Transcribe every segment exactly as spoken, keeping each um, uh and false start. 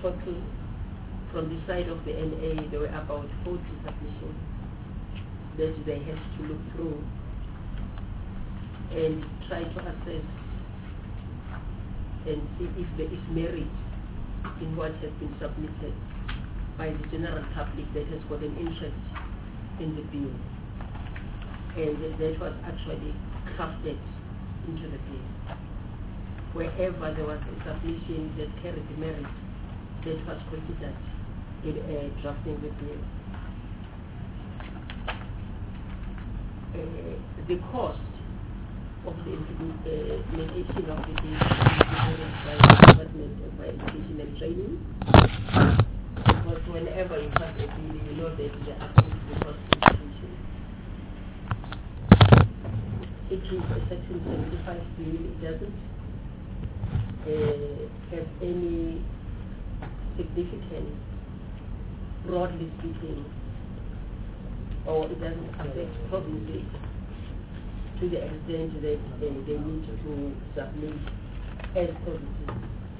total, from the side of the N A, there were about forty submissions that they had to look through and try to assess and see if there is merit in what has been submitted by the general public that has got an interest in the bill. And that was actually crafted into the bill. Wherever there was a submission that carried the merit, that was considered in uh, drafting the bill. Uh, the cost of the implementation of the bill is by the Department of Education and Training. Because whenever you pass a bill, you know that there are the cost implications. It is a Section seventy-five bill. It doesn't uh, have any significance, broadly speaking, or it doesn't affect provinces to the extent that they, they need to submit as provinces.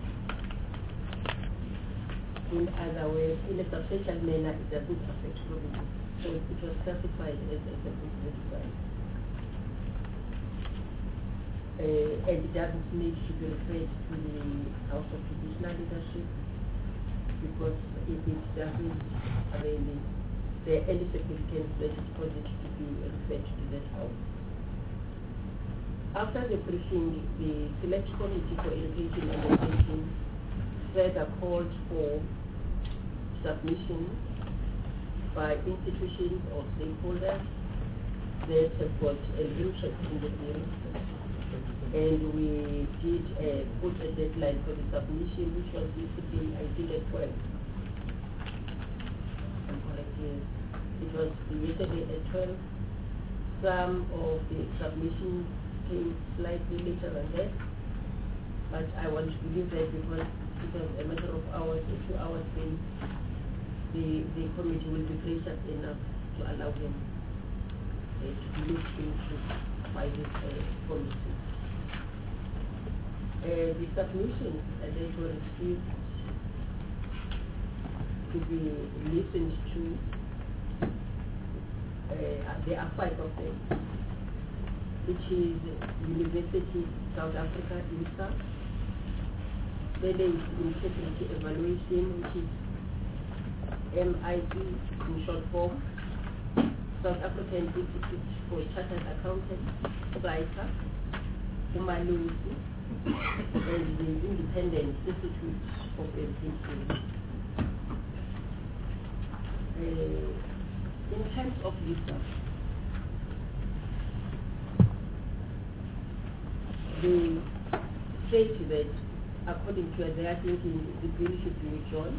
In other words, in a substantial manner, it doesn't affect provinces. So it was classified as a seventy-five. Uh, and it doesn't need to be referred to the House of Traditional Leadership, because if it doesn't really, there are any significance that is for it to be referred to that House. After the briefing, the Select Committee for Education and Education further called for submission by institutions or stakeholders that have got an interest in the bill. And we did uh, put a deadline for the submission, which was yesterday, I think at twelve. I'm correct, yes. It was yesterday at twelve. Some of the submissions came slightly later than that, but I want to believe that because it was a matter of hours, a few hours then, the, the committee will be gracious enough to allow them uh, to be looked into by this uh, committee. Uh, the submissions uh, that were received to be listened to, uh, there are five of them, which is University South Africa, INSA. Then there is Integrity Evaluation, which is M I E in short form, South African Institute for Chartered Accountants, SAICA, Umalusi, and the Independent Institute of Education. Uh, in terms of visa, they state that according to their thinking, the bill should be withdrawn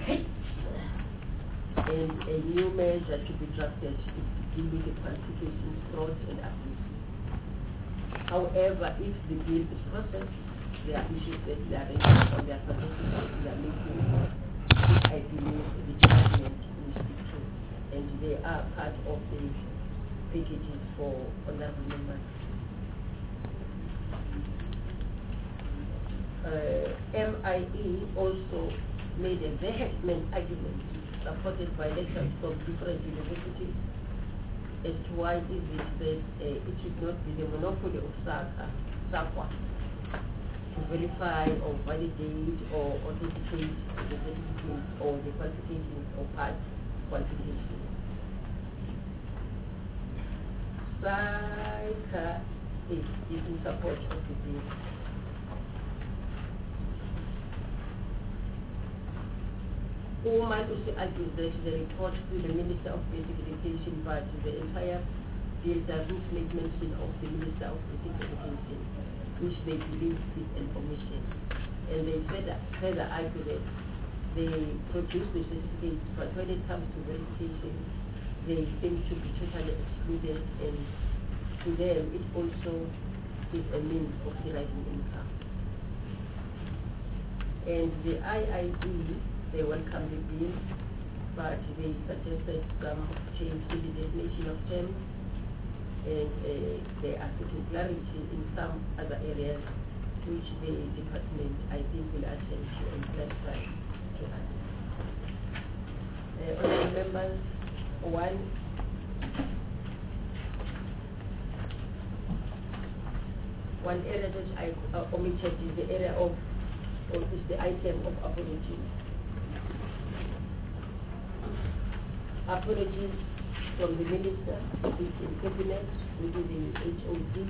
and a new measure should be drafted to deal with the qualifications, fraud and abuse. However, if the bill is processed, there are issues that they are raising from their suggestions that they are making, which I believe the department will speak to, and they are part of the packages for honorable members. Uh, M I E also made a vehement argument supported by lecturers from different universities as to why is it that uh, it should not be the monopoly of SACA, SACWA, to verify or validate or authenticate the certificates or the qualifications or past qualifications. SACA is, is in support of the bill. Uman also argues that the report to the Minister of Basic Education, but the entire bill doesn't make mention of the Minister of Basic Education, which they believe is an omission. And they further, further argue that they produce the certificates, but when it comes to verification, they seem to be totally excluded, and to them it also is a means of deriving income. And the I I E, they welcome the bill, but they suggested some change to the definition of terms, and uh, there are seeking clarity in some other areas which the department, I think, will attend to and clarify to us. uh, honorable members, one, one area that I uh, omitted is the area of, or is the item of apologies. Apologies from the minister, who is in cabinet, within the H O D.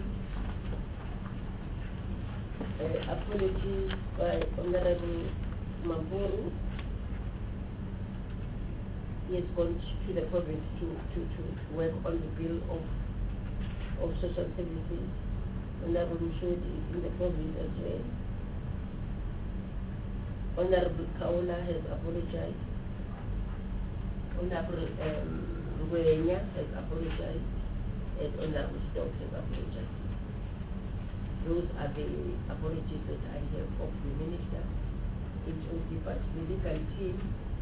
Uh, apologies by Honorable Mamburu. He has gone to the province to, to, to work on the bill of, of social services. Honorable Mshodi is in the province as well. Honorable Kaula has apologized. Honorable um, Ruenya has apologized. And Honorable Stokes has apologized. Those are the apologies that I have of the minister. H O D, but the legal team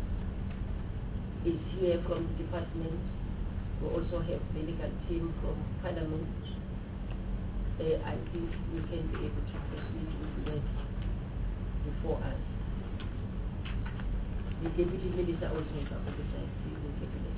is here from the department. We also have the legal team from Parliament. Uh, I think we can be able to proceed with that before us. The Deputy Minister also has apologized. He is in cabinet.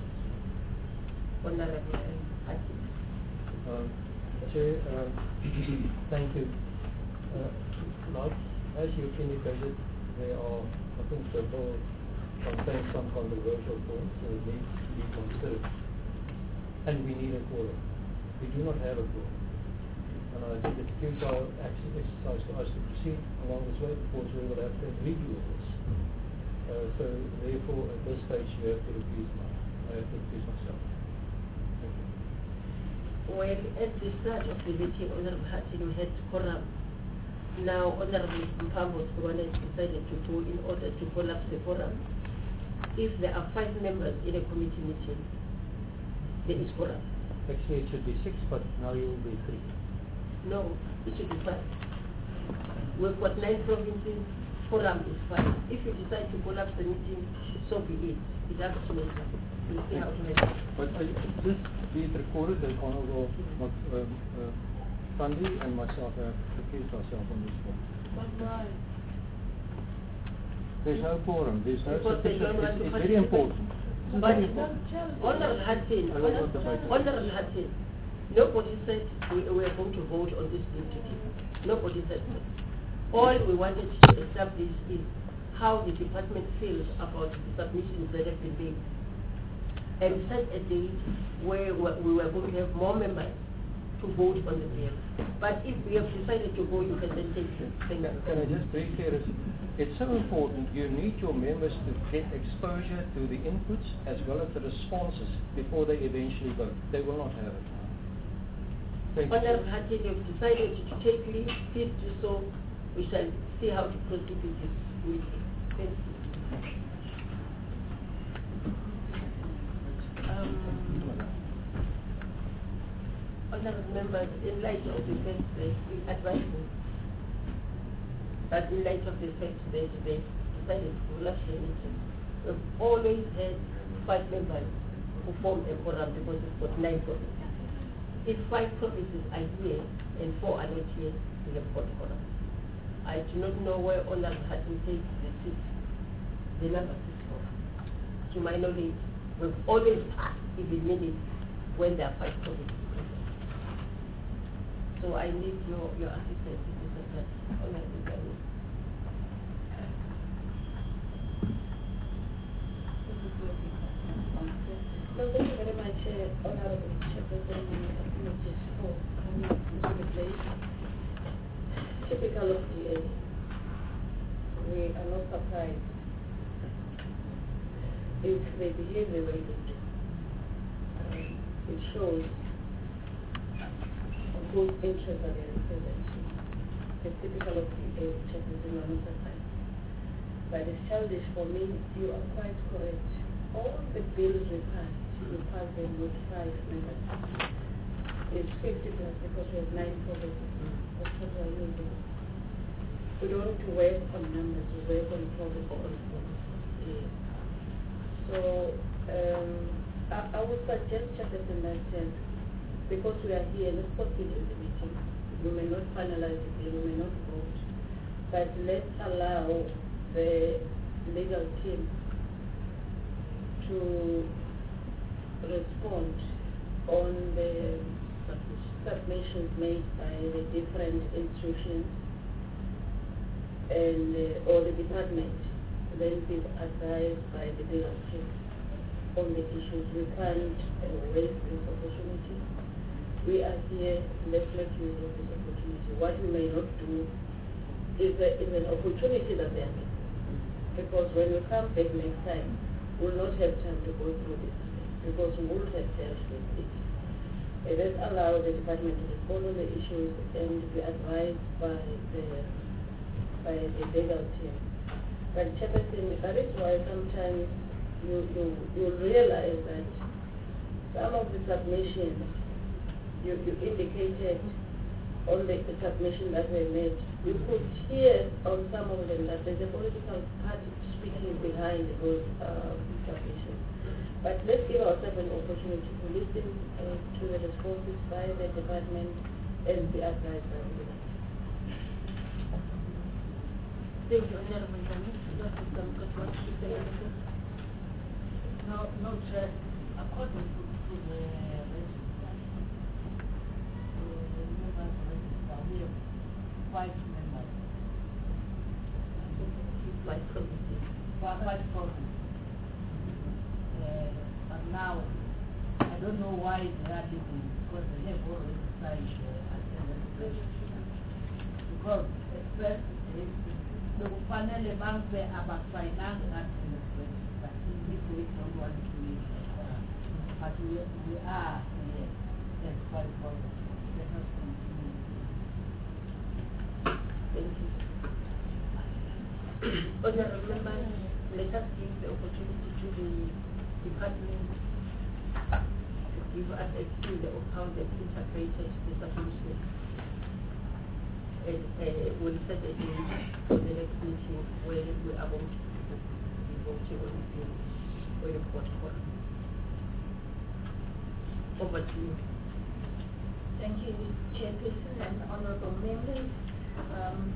Honorable Hakim. Um, Chair, uh, thank you. Uh, now, as you indicated, there are, I think the bill contains some controversial points, so it needs to be considered. And we need a quorum. We do not have a quorum. And I think it's a futile exercise for us to proceed along this way, because we will have to redo this. Uh, so therefore, at this stage, you have to recuse my, I have to recuse myself. Thank you. Well, at the start of the meeting, Honorable Hattin, we had quorum. Now, Honorable Mpambo has decided to go in order to collapse the quorum. If there are five members in a committee meeting, there is quorum. Actually, it should be six, but now you will be three. No, it should be five. We've got nine provinces, quorum is five. If you decide to collapse the meeting, so be it. It has to matter. We'll see how it matters. But uh, this be it recorded that Honorable uh, uh, Sandi and myself have recused ourselves on this one. Why? There's no quorum. There's no Because they sufficient. don't want It's, to it's very important. It's But very important. Honorable Hattin, I don't want to fight it. Honorable Hattin, nobody said we were going to vote on this bill today. Nobody said that. All we wanted to establish is how the department feels about the submissions that have been made, and set a date where we were going to have more members to vote on the bill. But if we have decided to go, you can then take it. Thank you. Can I just brief here? It's so important. You need your members to get exposure to the inputs as well as the responses before they eventually vote. They will not have it. Thank you. Honorable Hattin, you have decided to take leave. Please do so. We shall see how to proceed with this meeting. Thank you. Um, Honorable members, in light of the fact that we advise you, but in light of the fact that they decided to collapse the meeting, we've always had five members who form a quorum because we've got nine provinces. If five provinces are here and four are not here, we have got quorum. I do not know where Honorable Hattin takes the seat, the number six for. To my knowledge, we've always passed even minutes when there are five provinces. So I need your, your assistance in this matter. Honorable Gani. No, thank you very much, uh, Honorable Chairperson and apologies for coming into the place. Typical of D A, we are not surprised if they behave the way they do. Um, it shows whose interests are they representing. It's typical of D A, Chairperson, we are not surprised. But it's childish for me. You are quite correct. All the bills we passed, we passed them with five members. It's fifty plus because we have nine provinces. That's what we are using. We don't want to work on numbers, we work on provinces. Yeah. So um, I, I would suggest, Chairperson, that uh, because we are here, let's proceed in the meeting. We may not finalize the bill, we may not vote, but let's allow the legal team to respond on the submissions made by the different institutions and uh, or the department, then be advised by the legal team on the issues. We can't uh, waste this opportunity. We are here, let's make use of this opportunity. What we may not do is, a, is an opportunity that they are missing. Because when we come back next time, we'll not have time to go through this because we will have dealt with it. Uh, let's allow the department to respond on the issues and be advised by the by the legal team. But Chairperson, that is why sometimes you, you, you realize that some of the submissions you, you indicated on the, the submission that were made, you could hear on some of them that there's a political party speaking behind those uh, submissions. But let's give ourselves an opportunity to listen uh, to the responses by the department and be advised by the legal. Thank you, Honorable James. Doctor Samkat, what to say anything? No, no, Chair. According to, to the register, the members register, we have five members. Five provinces. Five, five provinces. Uh, and now, I don't know why they are leaving, because they have already signed uh, attendance register. Because at first, they lokufanele banke abasayinanga attendance register. If we don't want to use it, uh, but we, we are here as five provinces. Let us continue. Thank you. Honorable members, let us give the opportunity to the department to give us a clue of how they've interpreted the submission. And uh, we'll set a date for the next meeting where we are going to be voting on the on the court call. Over to you. Thank you, Chairperson and honourable members. Um,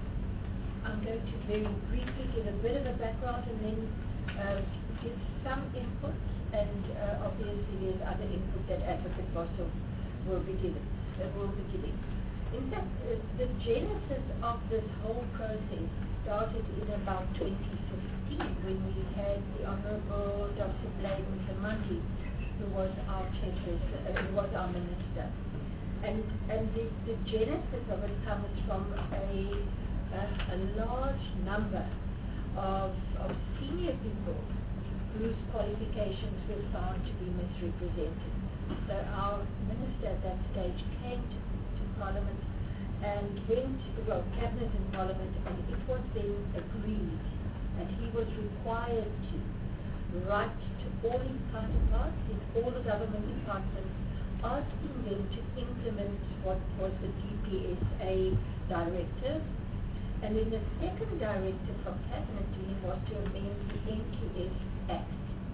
I'm going to very briefly give a bit of a background and then uh, give some input, and uh, obviously there's other input that Advocate Boshoff will be giving. Uh, will be giving. In fact, uh, the genesis of this whole process started in about twenty fifteen when we had the Honourable Doctor Blade Mthimandi, who was our chairperson, uh, who was our minister. And, and the, the genesis of it comes from a, a, a large number of, of senior people whose qualifications were found to be misrepresented. So our minister at that stage came to Parliament and went, well, Cabinet and Parliament, and it was then agreed that he was required to write to all his counterparts in all the government departments, asking them to implement what was the D P S A directive. And then the second directive from Cabinet to him was to amend the N Q S Act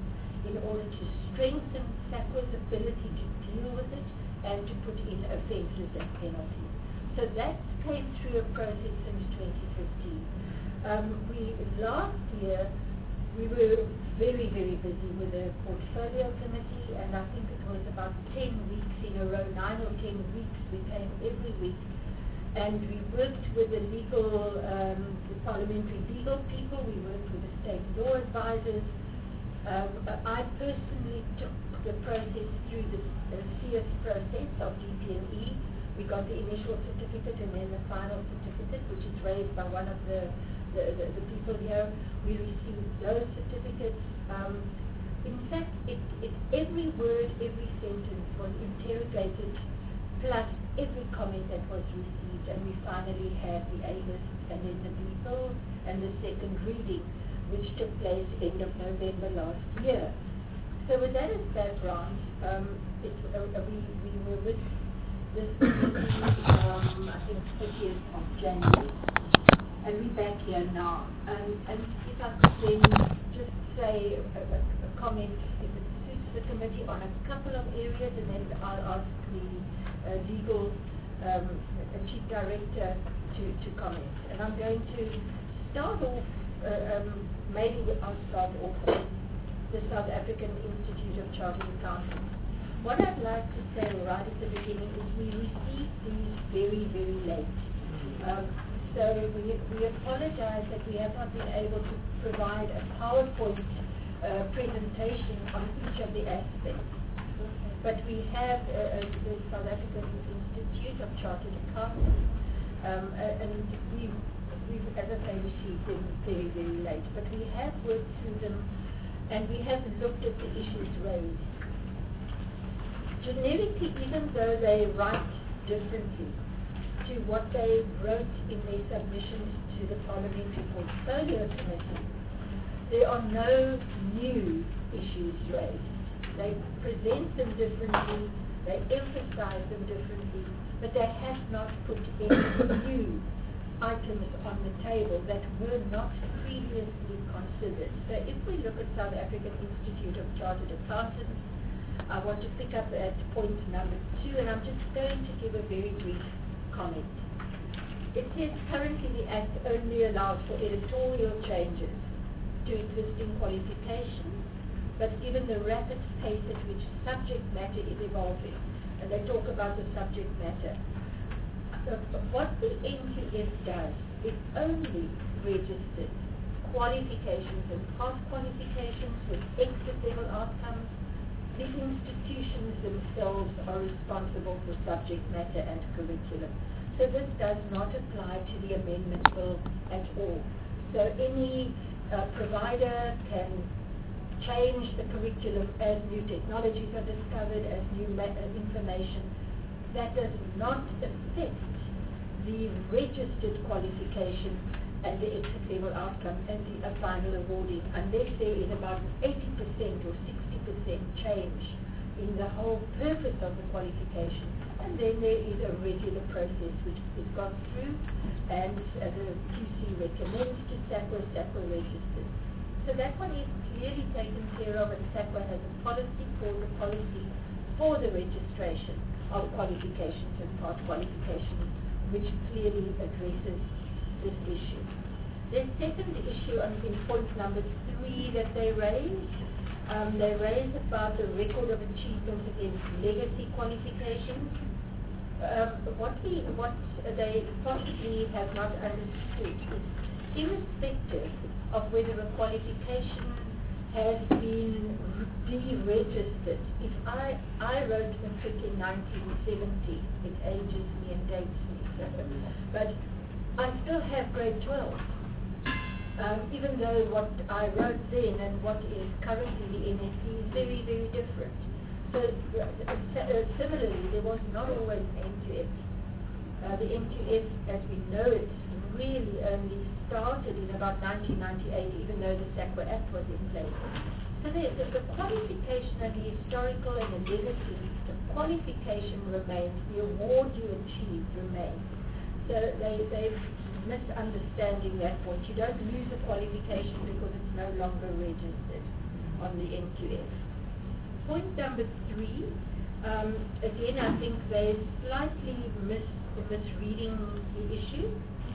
in order to strengthen SAQA's ability to deal with it and to put in offences and penalties. So that came through a process since twenty fifteen. Um, we, last year, we were very, very busy with the portfolio committee, and I think it was about ten weeks in a row, nine or ten weeks, we came every week. And we worked with the legal, um, the parliamentary legal people, we worked with the state law advisors. Um, I personally took the process through the uh, C S process of D P N E. We got the initial certificate and then the final certificate, which is raised by one of the, the, the, the people here. We received those certificates. Um, in fact, it, it, every word, every sentence was interrogated, plus every comment that was received, and we finally had the A-list and then the people and the second reading, which took place end of November last year. So with that as background, um, it, uh, we, we were with this um, I think thirtieth of January, and we're back here now. And, and if I could then just say a, a, a comment, if it suits the committee, on a couple of areas, and then I'll ask the uh, legal um, chief director to, to comment. And I'm going to start off, uh, um, maybe I'll start off the South African Institute of Chartered Accountants. What I'd like to say right at the beginning is we received these very, very late. Um, so we, we apologize that we have not been able to provide a PowerPoint uh, presentation on each of the aspects. But we have uh, uh, the South African Institute of Chartered Accountants, um, uh, and we, we've, as I say, received them very, very late. But we have worked through them, and we have looked at the issues raised. Generically, even though they write differently to what they wrote in their submissions to the Parliamentary Portfolio Committee, there are no new issues raised. They present them differently, they emphasize them differently, but they have not put any new items on the table that were not previously considered. So if we look at South African Institute of Chartered Accountants, I want to pick up at point number two, and I'm just going to give a very brief comment. It says currently the Act only allows for editorial changes to existing qualifications, but given the rapid pace at which subject matter is evolving, and they talk about the subject matter, uh, what the N Q F does, it only registers qualifications and past qualifications with exit level outcomes. The institutions themselves are responsible for subject matter and curriculum. So this does not apply to the amendment bill at all. So any uh, provider can change the curriculum as new technologies are discovered, as new ma- uh, information. That does not affect the registered qualification and the exit level outcome and the uh, final awarding, unless there is about eighty percent or sixty percent change in the whole purpose of the qualification. And then there is a regular process which is gone through, and uh, the Q C recommends to SAQA, SAQA registers. So that one is clearly taken care of, and SAQA has a policy called the policy for the registration of qualifications and past qualifications, which clearly addresses this issue. The second issue on in point number three that they raise, um, they raise about the record of achievement against legacy qualifications. Um, what we, what they possibly have not understood is, irrespective of whether a qualification has been deregistered. If I I wrote matric in nineteen seventy, it ages me and dates me, but I still have grade twelve. Um, even though what I wrote then and what is currently the N S C is very, very different. So uh, uh, similarly, there was not always N Q F. Uh, the N Q F, as we know it, really only started in about nineteen ninety-eight, even though the SAQA Act was in place. So the, the, the qualification and the historical and the legacy, the qualification remains, the award you achieve remains. So they, they're misunderstanding that point. You don't lose a qualification because it's no longer registered on the N Q F. Point number three, um, again, I think they're slightly mis misreading the issue.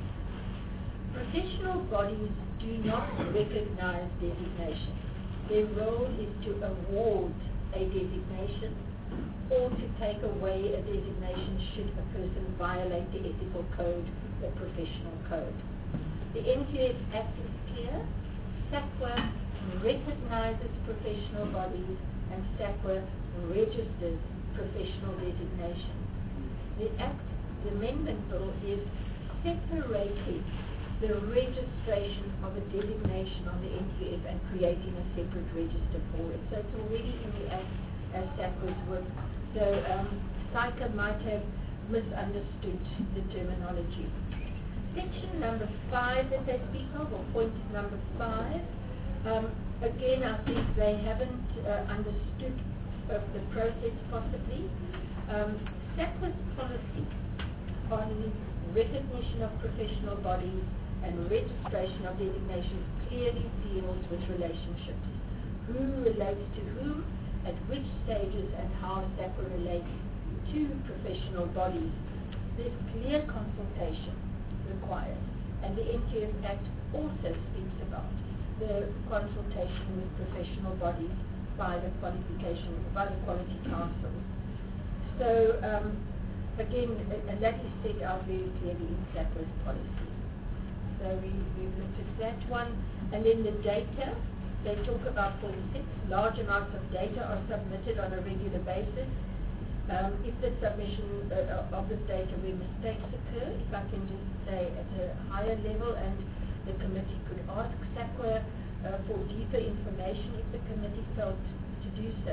Professional bodies do not recognize designation. Their role is to award a designation or to take away a designation should a person violate the ethical code or professional code. The N Q F Act is clear. SAQA recognizes professional bodies and SAQA registers professional designation. The Act, the amendment bill, is separating the registration of a designation on the N Q F and creating a separate register for it. So it's already in the Act as SAQA's work. So um, SAQA might have misunderstood the terminology. Section number five that they speak of, or point number five, um, again I think they haven't uh, understood uh, the process possibly. Um, SAQA's policy on recognition of professional bodies and registration of designations clearly deals with relationships. Who relates to whom, at which stages, and how SAQA relates to professional bodies. There's clear consultation required, and the N Q F Act also speaks about the consultation with professional bodies by the qualification, by the quality councils. So um, again, and that is set out very clearly in SAQA's policy. So we, we've looked at that one. And then the data, they talk about forty-six, large amounts of data are submitted on a regular basis. Um, if the submission uh, of this data where mistakes occur, if I can just say at a higher level, and the committee could ask SAQA uh, for deeper information if the committee felt to do so.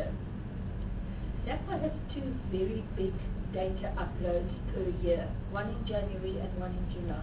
SAQA has two very big data uploads per year, one in January and one in July.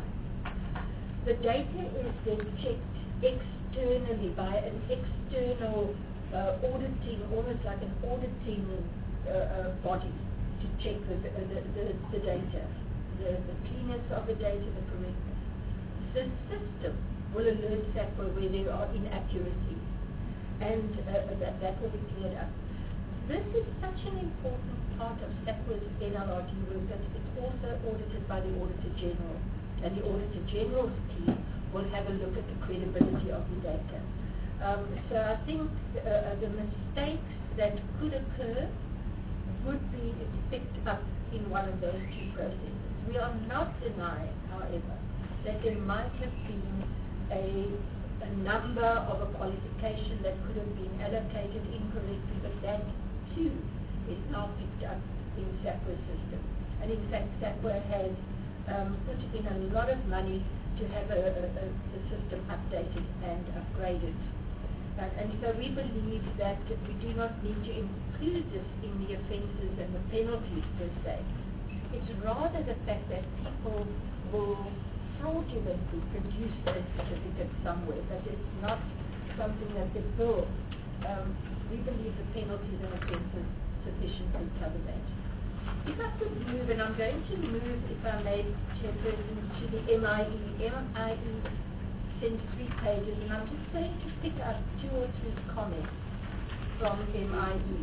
The data is then checked externally by an external uh, auditing, almost like an auditing uh, uh, body to check the, the, the, the data, the, the cleanness of the data, the correctness. The system will alert SAQA where there are inaccuracies, and uh, that, that will be cleared up. This is such an important part of SAQA's N L R D work that it's also audited by the Auditor General, and the Auditor General's team will have a look at the credibility of the data. Um, so I think uh, the mistakes that could occur would be picked up in one of those two processes. We are not denying, however, that there might have been a, a number of a qualification that could have been allocated incorrectly, but that too is now picked up in SAQA's system. And in fact, SAQA has um, put in a lot of money to have a, a, a, the system updated and upgraded. Uh, and so we believe that we do not need to include this in the offences and the penalties per se. It's rather the fact that people will fraudulently produce a certificate somewhere, but it's not something that the bill. Um, we believe the penalties and offences sufficiently cover that. If I could move, and I'm going to move, if I may, Chairperson, to the M I E. M I E sends three pages, and I'm just going to pick up two or three comments from M I E.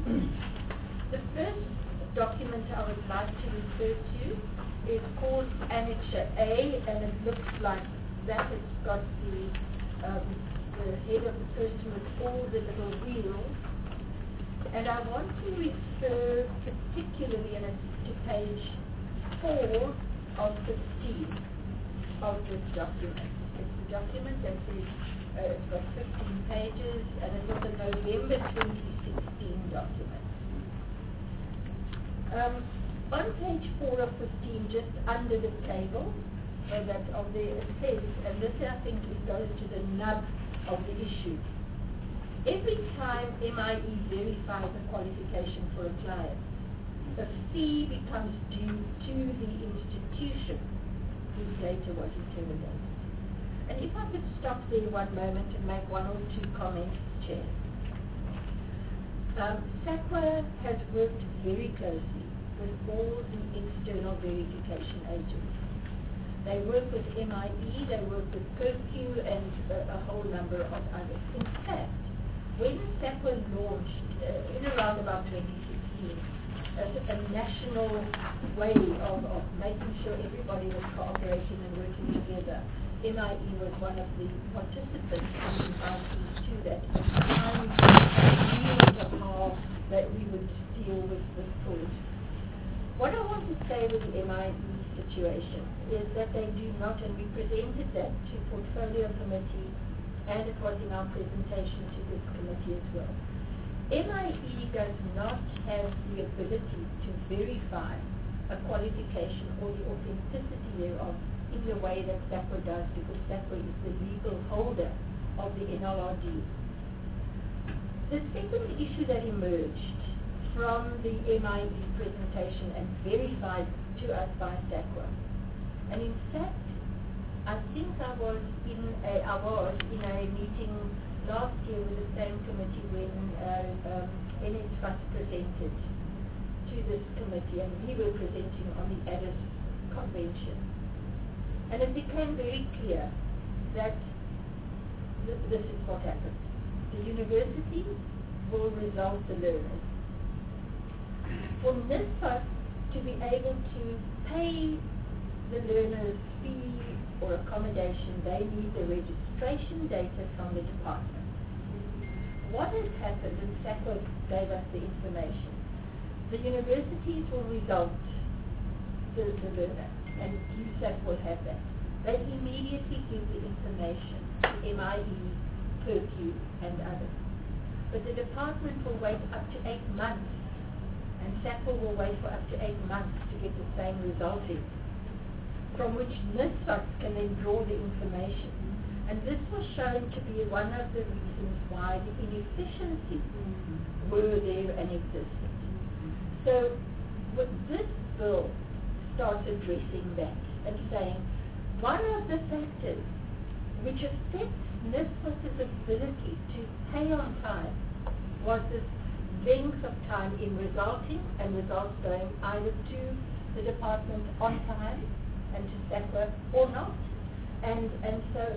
The first document I would like to refer to is called Annexure A, and it looks like that. It's got the, um, the head of the person with all the little wheels. And I want to refer particularly in a, to page four of fifteen of this document. It's a document that says uh, it's got fifteen pages, and it was a November twenty sixteen document. Um, on page four of fifteen, just under the table uh, that of the it says, and this I think it goes to the nub of the issue. Every time M I E verifies a qualification for a client, a fee becomes due to the institution whose data was interrogated. And if I could stop there one moment and make one or two comments, Chair. Um, SAQA has worked very closely with all the external verification agents. They work with M I E, they work with CURQ, and a, a whole number of others. In fact, when SAQA launched uh, in around about twenty sixteen, a, a national way of, of making sure everybody was cooperating and working together, M I E was one of the participants in inviting to that at the time views of how that we would deal with this fraud. What I want to say with the M I E situation is that they do not, and we presented that to Portfolio Committee, and it was in our presentation to this committee as well. M I E does not have the ability to verify a qualification or the authenticity thereof in the way that SAQA does, because SAQA is the legal holder of the N L R D. The second issue that emerged from the M I E presentation and verified to us by SAQA, and in fact, I think I was in a I was in a meeting last year with the same committee when uh, um, N S Trust presented to this committee, and we were presenting on the Addis Convention. And it became very clear that th this is what happened. The university will result the learners. For NSFAS to be able to pay the learners fee or accommodation, they need the registration data from the department. What has happened, and SACWA gave us the information, the universities will result the, the learner, and U S A C will have that. They immediately give the information to M I E, Purview, and others. But the department will wait up to eight months, and SACWA will wait for up to eight months to get the same result in, from which NISFAS can then draw the information. And this was shown to be one of the reasons why the inefficiencies were there and existed. So with this bill starts addressing that and saying one of the factors which affects NISFAS's ability to pay on time was this length of time in resulting and results going either to the department on time and to SACWA or not. And and so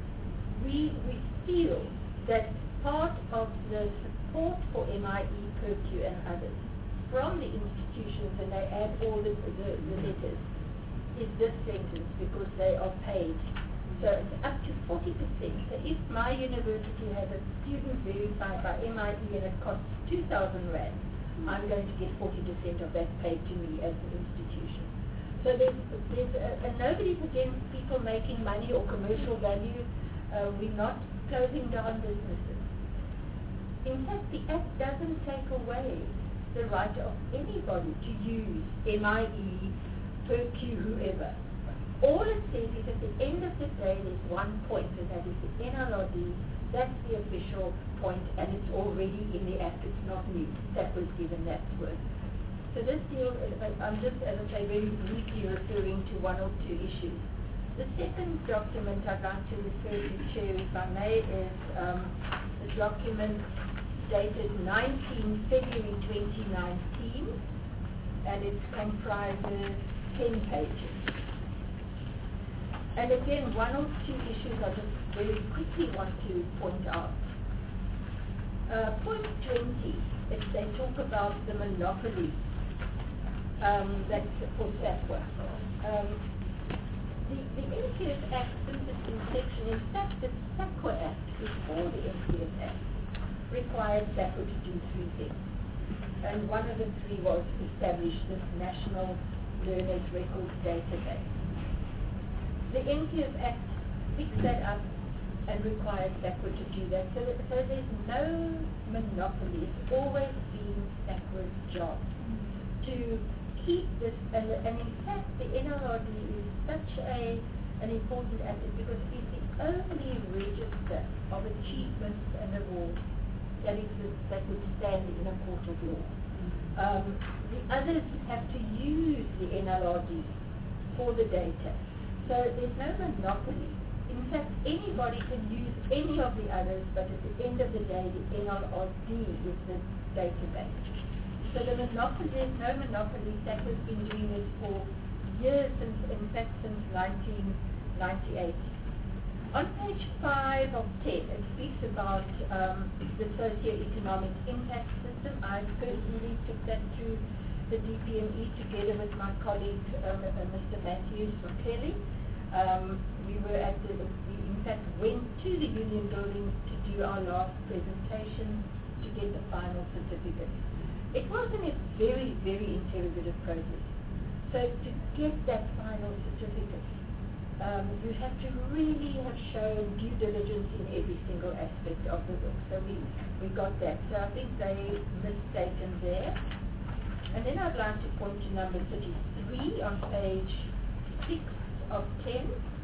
we we feel that part of the support for M I E, Purview, and others from the institutions, and they add all the, the, the letters, is this sentence because they are paid. So it's up to forty percent. So if my university has a student verified by M I E and it costs two thousand rand, mm-hmm. I'm going to get forty percent of that paid to me as an institution. So there's, there's a, and nobody's against people making money or commercial value. Uh, we're not closing down businesses. In fact, the Act doesn't take away the right of anybody to use M I E, Purview, whoever. All it says is at the end of the day there's one point, and that is the N L R D. That's the official point, and it's already in the Act. It's not new. That was given that word. So this deal, I'm just, as I say, very briefly referring to one or two issues. The second document I'd like to refer to, Chair, if I may, is um, the document dated nineteenth February twenty nineteen, and it comprises ten pages. And again, one or two issues I just very quickly want to point out. Uh, point twenty, if they talk about the monopoly um, that's for SACWA. Um, the, the N Q F Act, since its inception, in fact, the SACWA Act, before the N Q F Act, required SACWA to do three things. And one of the three was establish this National Learners Records Database. The N Q F Act picks that up and requires SACWA to do that. So, so there's no monopoly. It's always been SACWA's job to keep this, and, and in fact the N L R D is such a an important asset because it's the only register of achievements and awards that exists that would stand in a court of law. Um, the others have to use the N L R D for the data. So there's no monopoly. In fact, anybody can use any of the others, but at the end of the day, the N L R D is the database. So the monopoly, there's no monopoly. SACWA's been doing it for years, since, in fact, since nineteen ninety-eight. On page five of ten, it speaks about um, the socio-economic impact system. I personally took that through the D P M E together with my colleague, um, uh, Mister Matthews from Kelly. Um, we were at the, we in fact went to the Union Building to do our last presentation to get the final certificate. It wasn't a very, very interrogative process. So to get that final certificate, um, you have to really have shown due diligence in every single aspect of the book. So we, we got that. So I think they mistaken there. And then I'd like to point to number thirty-three on page six of ten.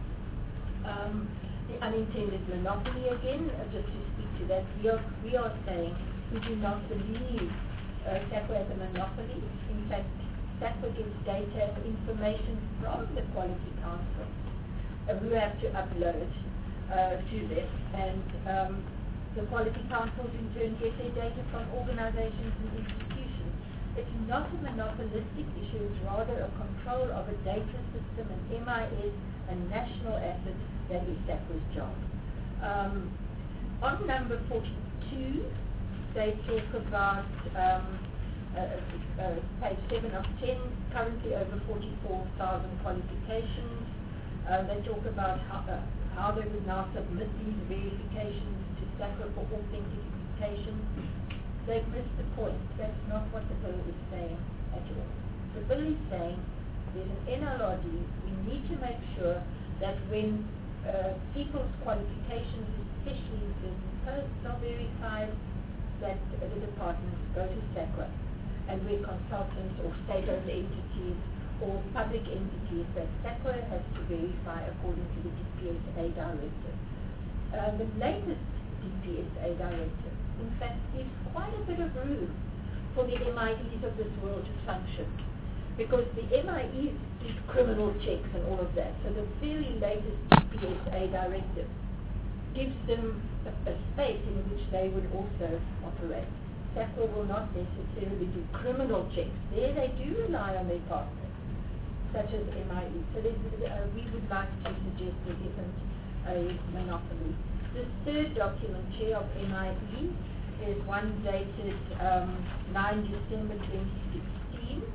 Um, the unintended monopoly again, uh, just to speak to that, we are, we are saying we do not believe uh, SACWA has a monopoly. In fact, SACWA gives data and information from the Quality Council uh, who have to upload uh, to this, and um, the Quality Councils in turn get their data from organizations and institutions. It's not a monopolistic issue, it's rather a control of a data system, an M I S, a national asset that is SACWA's job. Um, on number forty-two, they talk about um, uh, uh, page seven of ten, currently over forty-four thousand qualifications. Uh, they talk about how, uh, how they would now submit these verifications to SACRA for authentication. They've missed the point. That's not what the bill is saying at all. The bill is saying there's an N L R D. We need to make sure that when uh, people's qualifications, especially in certain posts, are verified, that uh, the departments go to SACRA, and where consultants or state-owned entities or public entities, that SACRA has to verify according to the D P S A directive. Uh, the latest D P S A directive, in fact, gives quite a bit of room for the M I Es of this world to function, because the M I Es do criminal checks and all of that. So the very latest D P S A directive gives them a, a space in which they would also operate. SACRA will not necessarily do criminal checks. There they do rely on their partners, such as M I E. So uh, we would like to suggest there isn't a monopoly. The third document, Chair, of M I E is one dated um, nine December twenty sixteen.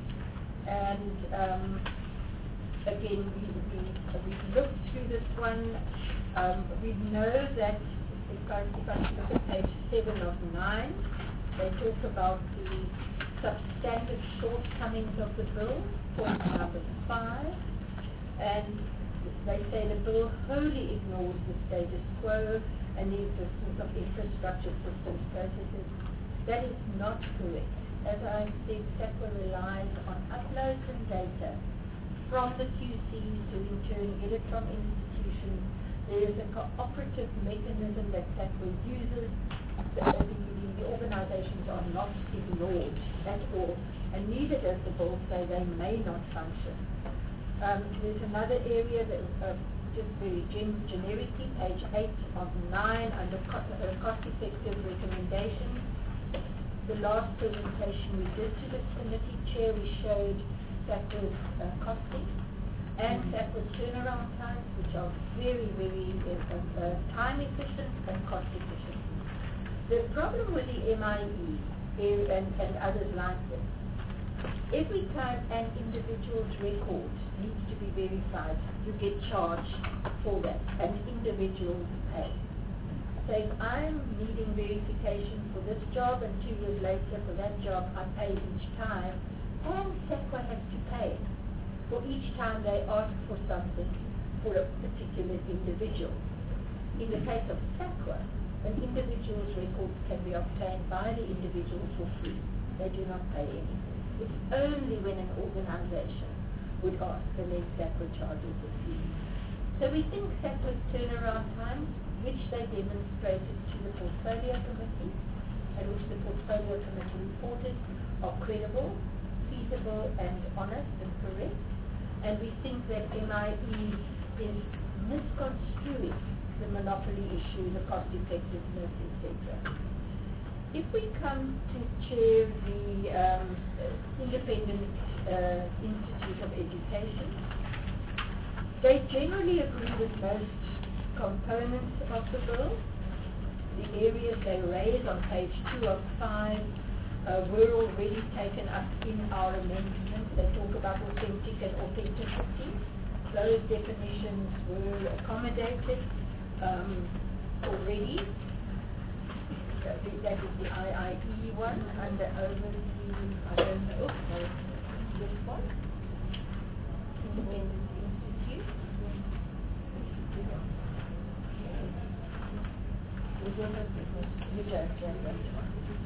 And um, again, we, we, we looked through this one. Um, we know that, if I, if I look at page seven of nine, they talk about the substantive shortcomings of the bill, point number five, and they say the bill wholly ignores the status quo and the existence of infrastructure systems processes. That is not correct. As I said, SACRA relies on uploads and data from the Q Cs who in turn get it from institutions. There is a cooperative mechanism that SACRA uses. The, the, the organizations are not ignored at all, and neither does the bill say they may not function. Um, there's another area that uh, just very gen generically, page eight of nine, under co uh, cost-effective recommendations. The last presentation we did to this committee, Chair, we showed SACRA's uh, costing and SACRA's turnaround times, which are very, very uh, uh, time efficient and cost efficient. The problem with the M I E is, and, and others like this, every time an individual's record needs to be verified, you get charged for that, and individuals pay. So if I'm needing verification for this job and two years later for that job, I pay each time, and SACRA has to pay for each time they ask for something for a particular individual. In the case of SACRA, an individual's records can be obtained by the individual for free. They do not pay anything. It's only when an organization would ask, and then SACRA charges a fee. So we think SACRA's turnaround times, which they demonstrated to the Portfolio Committee, and which the Portfolio Committee reported, are credible, feasible, and honest and correct. And we think that M I E is misconstruing the monopoly issue, the cost effectiveness, et cetera. If we come to chair the um, Independent uh, Institute of Education, they generally agree with most components of the bill. The areas they raise on page two of five uh, were already taken up in our amendment. They talk about authentic and authenticity. Those definitions were accommodated um, already. Uh, the, that is the I I E one, under overview, I don't know, no, this one, Independent Institute. You don't have that one.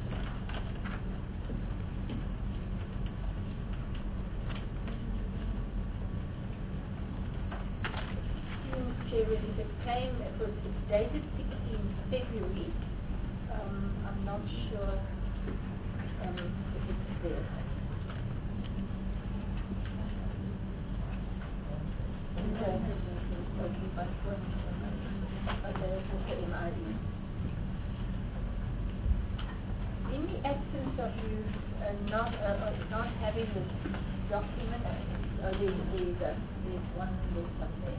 Chair, it is a claim that was dated sixteenth February. Um, I'm not sure um, if it's there. Okay, but what? Okay, that's also M I E. In the absence of you uh, not uh, uh, not having this document, uh, there, there's, uh, there's one there's something.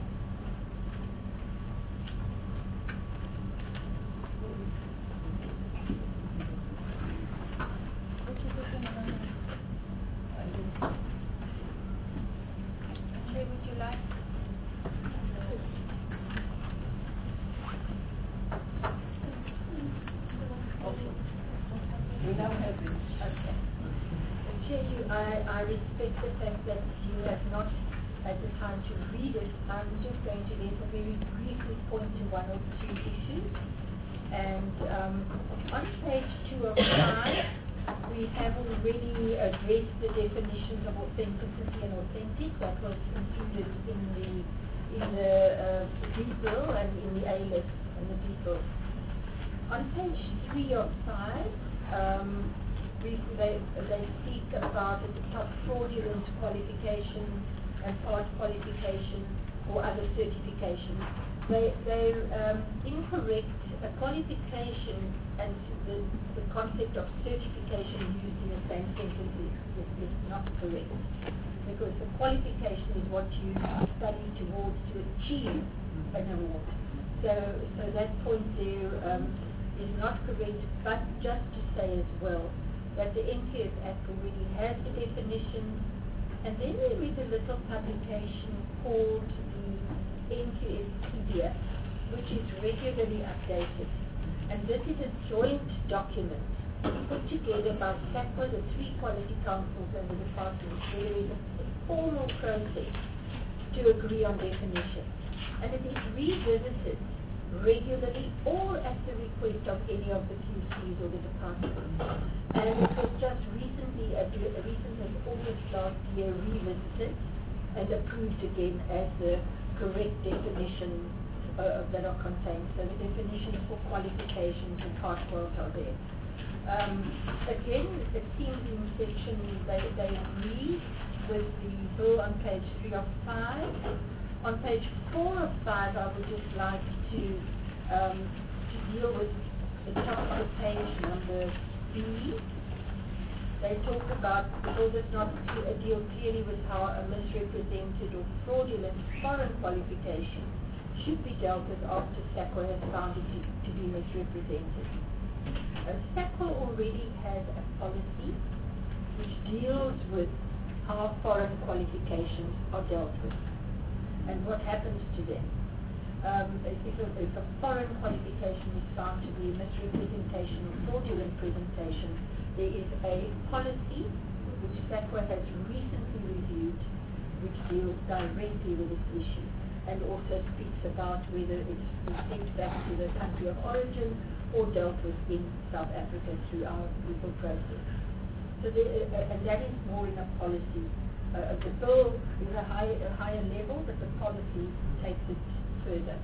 now have it. Okay. Chair, you, I, I respect the fact that you have not had the time to read it. I'm just going to therefore very briefly point to one or two issues. And um, on page two of five, we have already addressed the definitions of authenticity and authentic that was included in the in the uh, B bill and in the A list and the B bill. On page three of five, um, we, they, they speak about at the top fraudulent qualification and part qualification or other certifications. They, they're um, incorrect. A qualification and the, the concept of certification used in the same sentence is, is, is not correct. Because the qualification is what you study towards to achieve an award. So, so that point there um, is not correct, but just to say as well that the N Q F Act already has the definitions, and then there is a little publication called the N Q F P D F, which is regularly updated. And this is a joint document put together by SAQA, the three quality councils and the departments, where there is a formal process to agree on definitions. And it is revisited regularly, all at the request of any of the Q Cs or the departments. And it was just recently, as recent as August last year, revisited and approved again as the correct definition uh, that are contained. So the definitions for qualifications and part quals are there. Um, again, it seems in section, they, they agree with the bill on page three of five. On page four of five, I would just like to, um, to deal with the top of the page, number B. They talk about the bill does not uh, deal clearly with how a misrepresented or fraudulent foreign qualification should be dealt with after SAQA has found it to, to be misrepresented. Uh, SAQA already has a policy which deals with how foreign qualifications are dealt with and what happens to them. Um, if, a, if a foreign qualification is found to be a misrepresentation or fraudulent presentation, there is a policy which SAQA has recently reviewed which deals directly with this issue and also speaks about whether it's sent back to the country of origin or dealt with in South Africa through our legal process. So there, uh, and that is more in a policy. Uh, the bill is a, high, a higher level, but the policy takes it further.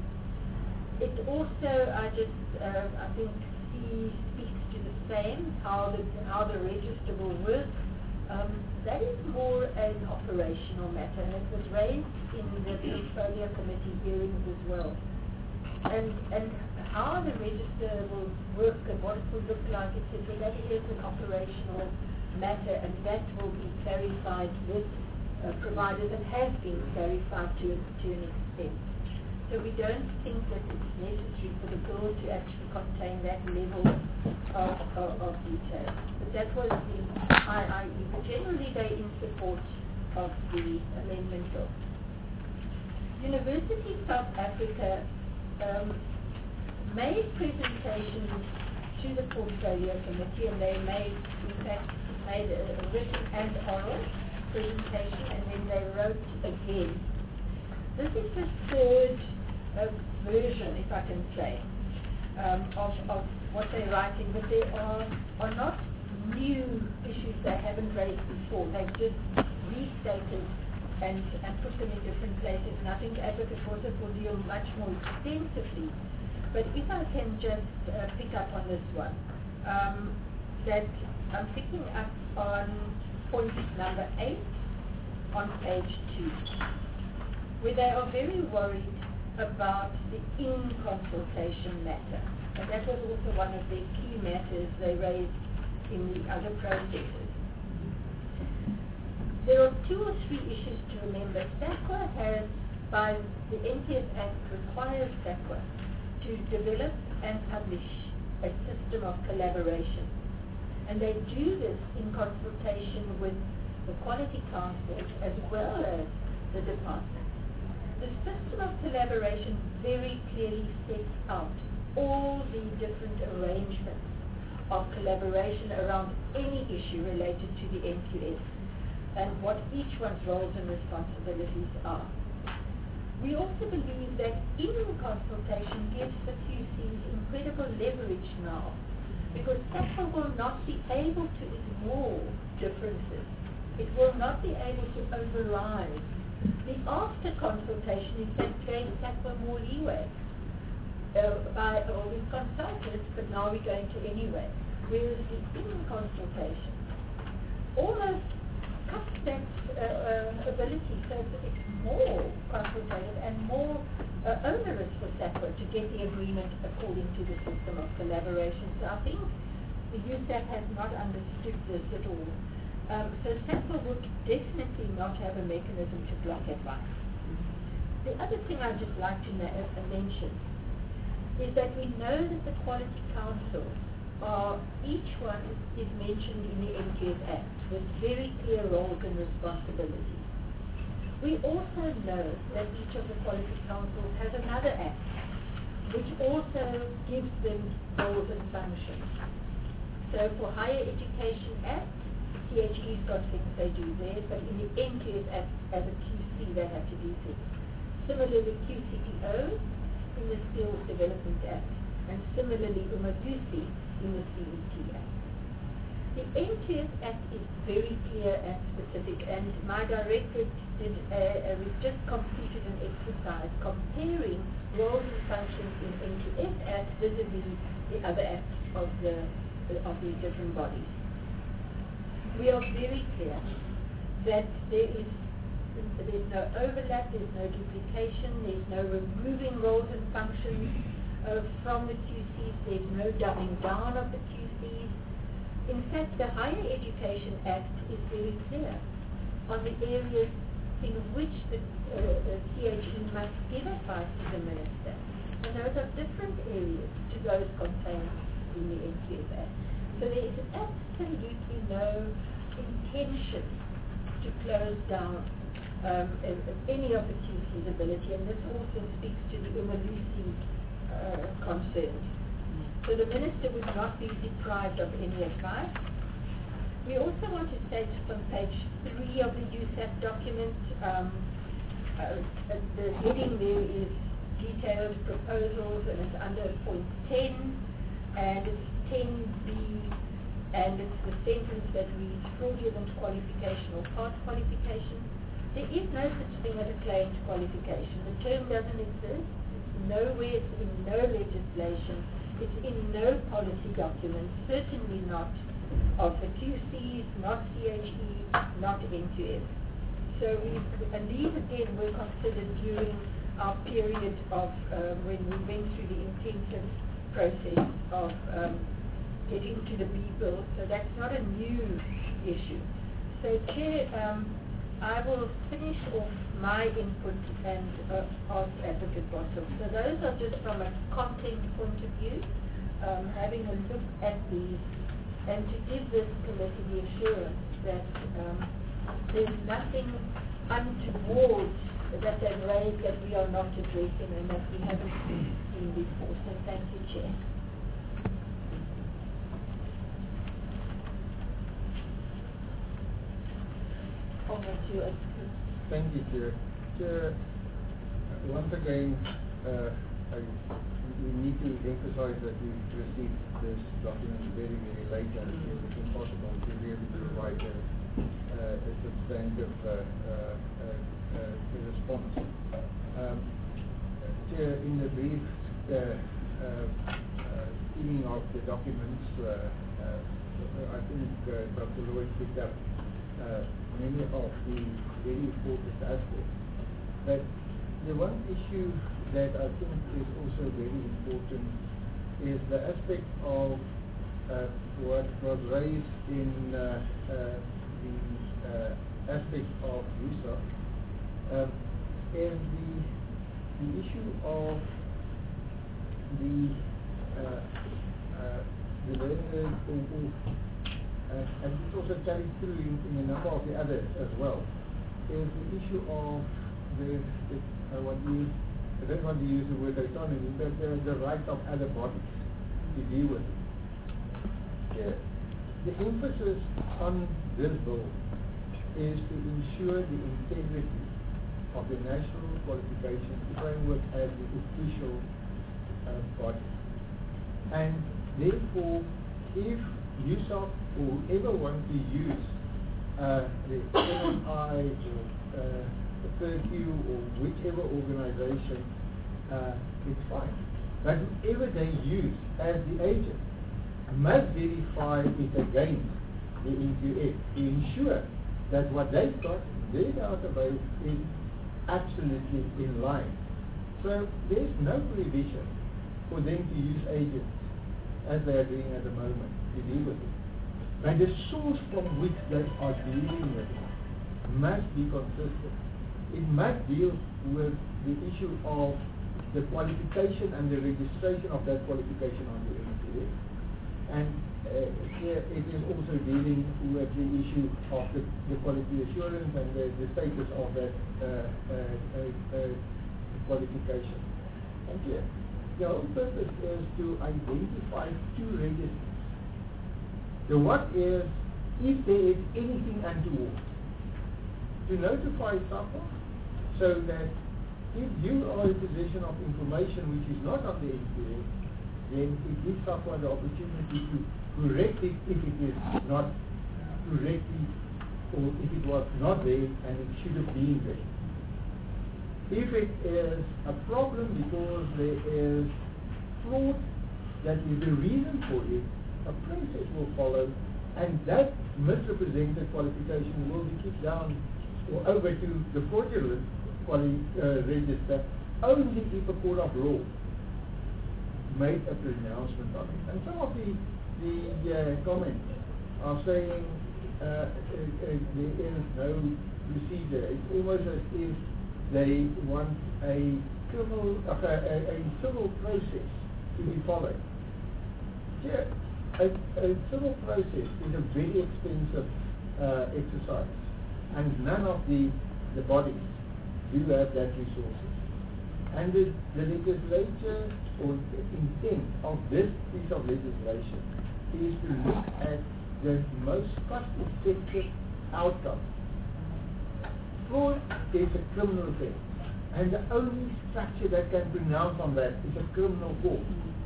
It also, I just, uh, I think, see, speaks to the same, how the, how the register will work. Um, that is more an operational matter, and it was raised in the portfolio committee hearings as well. And, and how the register will work and what it will look like, et cetera, that is an operational matter, and that will be clarified with uh, providers and has been clarified to, to an extent. So we don't think that it's necessary for the bill to actually contain that level of, of, of detail. But that was the I I E. But generally they're in support of the amendment bill. University South Africa um, made presentations to the portfolio committee, and they made, in fact, made a, a written and oral presentation, and then they wrote again. This is the third uh, version, if I can say, um, of, of what they're writing, but there are, are not new issues they haven't raised before. They've just restated and, and put them in different places, and I think Advocate Botha will deal much more extensively. But if I can just uh, pick up on this one, um, that I'm picking up on point number eight on page two, where they are very worried about the in-consultation matter. And that was also one of their key matters they raised in the other processes. There are two or three issues to remember. SAQA has, by the N Q F Act, requires SAQA to develop and publish a system of collaboration. And they do this in consultation with the quality councils as well as the department. The system of collaboration very clearly sets out all the different arrangements of collaboration around any issue related to the N Q S and what each one's roles and responsibilities are. We also believe that in consultation gives the Q Cs incredible leverage now, because SAPA will not be able to ignore differences. It will not be able to override. The after consultation in fact gave SAPA more leeway. Uh, by, well, we've consulted, but now we're going to anyway. Whereas the in consultation almost cuts that uh, uh, ability, so it's more consultative and more uh, onerous for SAPA to get the agreement according to the system of collaboration. So I think the U S A P has not understood this at all. Um, so SAPA would definitely not have a mechanism to block advice. The other thing I'd just like to ma- uh, mention is that we know that the quality councils are, each one is mentioned in the N Q S Act with very clear roles and responsibilities. We also know that each of the quality councils has another act which also gives them roles and functions. So for Higher Education Act, C H E's got things they do there, but in the N Q S Act as a Q C they have to do things. Similarly, Q C T O in the Skills Development Act, and similarly Umagusi in the C E T Act. The N Q S Act is very clear and specific, and my director did, uh, uh, we've just completed an exercise comparing roles and functions in N Q S Act vis-a-vis the other acts of the of the different bodies. We are very clear that there is There's no overlap, there's no duplication, there's no removing roles and functions uh, from the Q Cs, there's no dumbing down of the Q Cs. In fact, the Higher Education Act is very clear on the areas in which the, uh, the C H E must give advice to the minister. And those are different areas to those contained in the N Q S Act. So there is absolutely no intention to close down Um, of, of any of the Q C's ability, and this also speaks to the Umalusi uh, concerns. So the minister would not be deprived of any advice. We also want to state on page three of the U S A P document, um, uh, uh, the heading there is detailed proposals, and it's under point ten, and it's ten B, and it's the sentence that reads fraudulent qualification or part qualification. There is no such thing as a claimed qualification. The term doesn't exist. It's nowhere. It's in no legislation. It's in no policy document. Certainly not of the Q Cs, not C H E, not N Q S. So we, and these again were considered during our period of uh, when we went through the intensive process of um, getting to the B bill. So that's not a new issue. So Chair. Um, I will finish off my input and uh, ask Advocate Boswell. So those are just from a content point of view, um, having a look at these, and to give this committee the assurance that um, there's nothing untoward that they've raised that we are not addressing and that we haven't seen before. So thank you, Chair. Thank you, Chair. Chair, once again, uh, I, we need to emphasize that we received this document very, very late, and it's impossible to really provide a, uh, a substantive uh, uh, uh, uh, response. Um, Chair, in the brief uh, uh, uh, reading of the documents, uh, uh, I think uh, Doctor Lloyd picked up uh, many of the very important aspects. But the one issue that I think is also very important is the aspect of uh, what was raised in uh, uh, the uh, aspect of U S A P, um, and the, the issue of the uh, uh, the learners or Uh, and this also carries through in, in a number of the others as well, is the issue of the, the uh, what you, I don't want to use the word autonomy, but the, the right of other bodies to deal with it. Yeah. The emphasis on this bill is to ensure the integrity of the National Qualification Framework as the official uh, body. And therefore, if U S A P or whoever wants to use uh, the N M I or uh, the P E R Q or whichever organization, uh, it's fine. But whoever they use as the agent must verify it against the N Q F to ensure that what they've got in their database is absolutely in line. So there's no prohibition for them to use agents as they are doing at the moment to deal with it. But the source from which they are dealing with it must be consistent. It must deal with the issue of the qualification and the registration of that qualification on the N Q F. And uh, here it is also dealing with the issue of the, the quality assurance and the, the status of that uh, uh, uh, uh, qualification. And here, the whole purpose is to identify two registers. The what is, if there is anything untoward, to notify someone so that if you are in possession of information which is not on the N Q F, then it gives someone the opportunity to correct it if it is not correctly, or if it was not there and it should have been there. If it is a problem because there is fraud that is the reason for it, a process will follow, and that misrepresented qualification will be kicked down or over to the fraudulent quali uh, register only if a court of law made a pronouncement on it. And some of the, the uh, comments are saying uh, uh, uh, there is no procedure. It's almost as if they want a criminal, uh, a, a civil process to be followed. Yeah, a, a civil process is a very expensive uh, exercise, and none of the, the bodies do have that resources. And the, the legislature or the intent of this piece of legislation is to look at the most cost-effective outcome. Fraud is a criminal offense, and the only structure that can pronounce on that is a criminal court.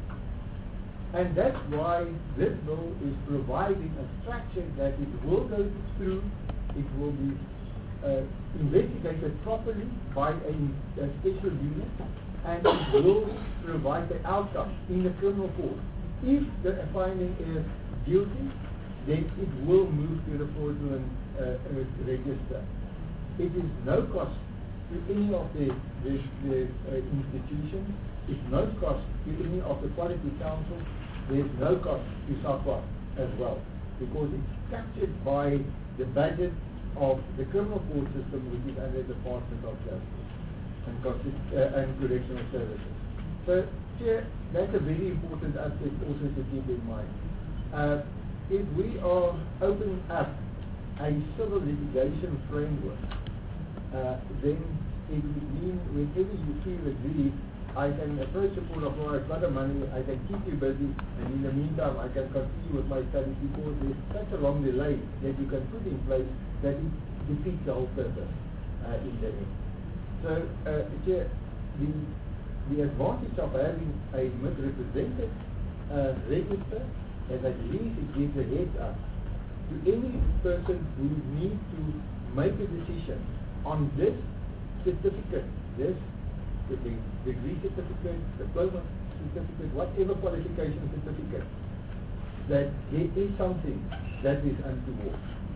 And that's why this bill is providing a structure that it will go through, it will be uh, investigated properly by a, a special unit, and it will provide the outcome in the criminal court. If the finding is guilty, then it will move to the fraudulent uh, uh, register. It is no cost to any of the, the, the uh, institutions. It's no cost to any of the quality councils. There's no cost to SAQA as well, because it's captured by the budget of the criminal court system, which is under the Department of Justice and, uh, and Correctional Services. So here, that's a very important aspect also to keep in mind. Uh, if we are opening up a civil litigation framework, uh, then it would mean whenever you feel aggrieved, I can approach a court of law, I've got the money, I can keep you busy, and in the meantime I can continue with my studies, because there's such a long delay that you can put in place that it defeats the whole purpose uh, in the end. So uh, here, the, the advantage of having a misrepresented uh, register is at least it gives a heads up to any person who needs to make a decision on this certificate, this the degree certificate, diploma certificate, whatever qualification certificate, that there is something that is untoward.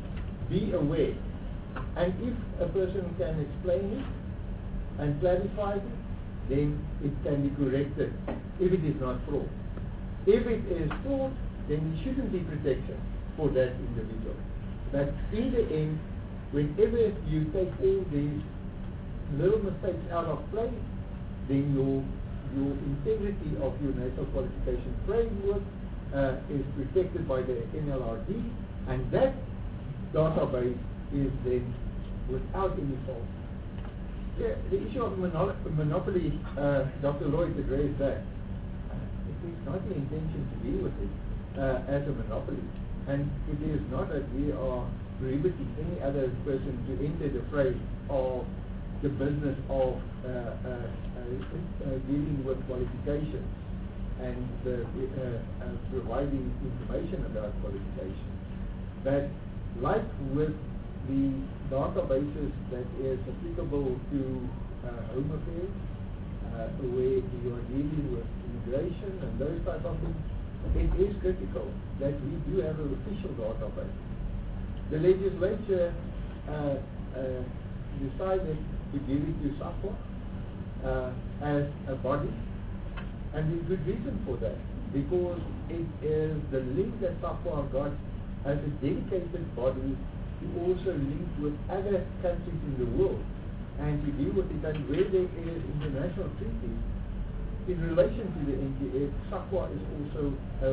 Be aware. And if a person can explain it and clarify it, then it can be corrected if it is not fraud. If it is fraud, then it shouldn't be protection for that individual. But in the end, whenever you take all these little mistakes out of play, then your, your integrity of your national qualification framework uh, is protected by the N L R D, and that database is then without any fault. Yeah, the issue of mono monopoly, uh, Doctor Lloyd addressed that. Uh, it is not the intention to deal with it. uh, as a monopoly. And it is not that we are prohibiting any other person to enter the fray of the business of uh, uh, uh, uh, dealing with qualifications and uh, uh, uh, providing information about qualifications. But like with the databases that is applicable to uh, Home Affairs, uh, where you are dealing with immigration and those type of things, it is critical that we do have an official database. The legislature uh, uh, decided to give it to SAFWA uh, as a body, and there's good reason for that, because it is the link that SAFWA got as a dedicated body to also link with other countries in the world and to deal with it, and where there is international treaties in relation to the N T F, SAFWA is also a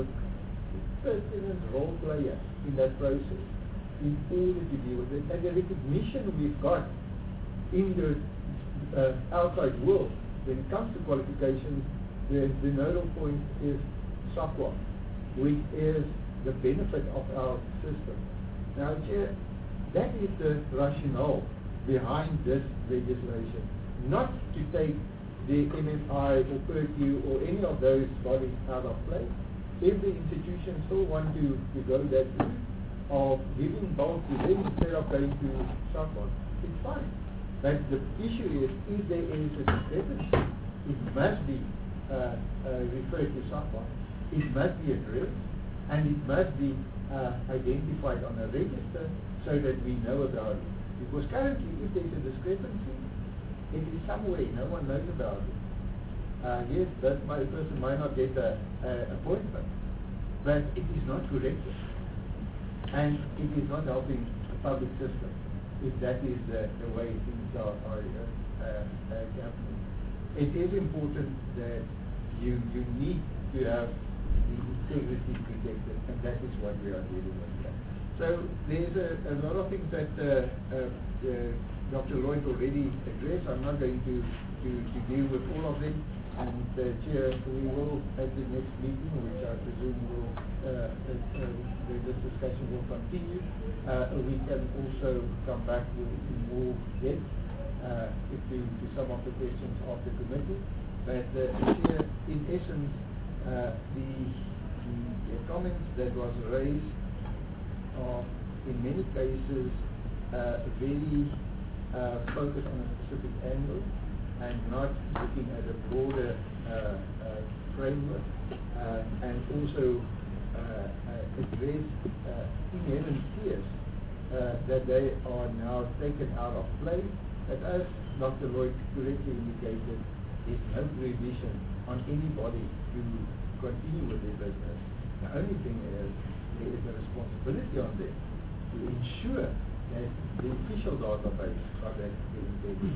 pertinent role player in that process in order to deal with it. And the recognition we've got in the uh, outside world when it comes to qualifications, the, the nodal point is SAFWA, which is the benefit of our system. Now, Chair, that is the rationale behind this legislation, not to take the M F I or Purview or any of those bodies out of play. If the institutions still want to, to go that route of giving bulk to them instead of going to SAFWA, it's fine. But the issue is, if there is a discrepancy, it must be uh, uh, referred to SAFWA, it must be addressed, and it must be uh, identified on a register so that we know about it. Because currently, if there is a discrepancy, it is somewhere, no one knows about it. Uh, yes, that my person might not get an appointment, but it is not corrected. And it is not helping the public system if that is the, the way things are, are uh, uh, happening. It is important that you, you need to have the integrity protected, and that is what we are dealing with here. So there's a, a lot of things that uh, uh, uh, Doctor Lloyd already addressed. I'm not going to, to, to deal with all of them. And uh, Chair, we will at the next meeting, which I presume will uh, uh, uh, this discussion will continue. Uh, we can also come back with more depth uh, to, to some of the questions of the committee. But uh, Chair, in essence, uh, the, the, the comments that was raised are in many cases uh, very uh, focused on a specific angle and not looking at a broader uh, uh, framework, uh, and also uh, uh, address uh, inherent fears uh, that they are now taken out of play. But as Doctor Lloyd correctly indicated, there's no prohibition on anybody to continue with their business. The only thing is there is a responsibility on them to ensure that the official database are that integrity.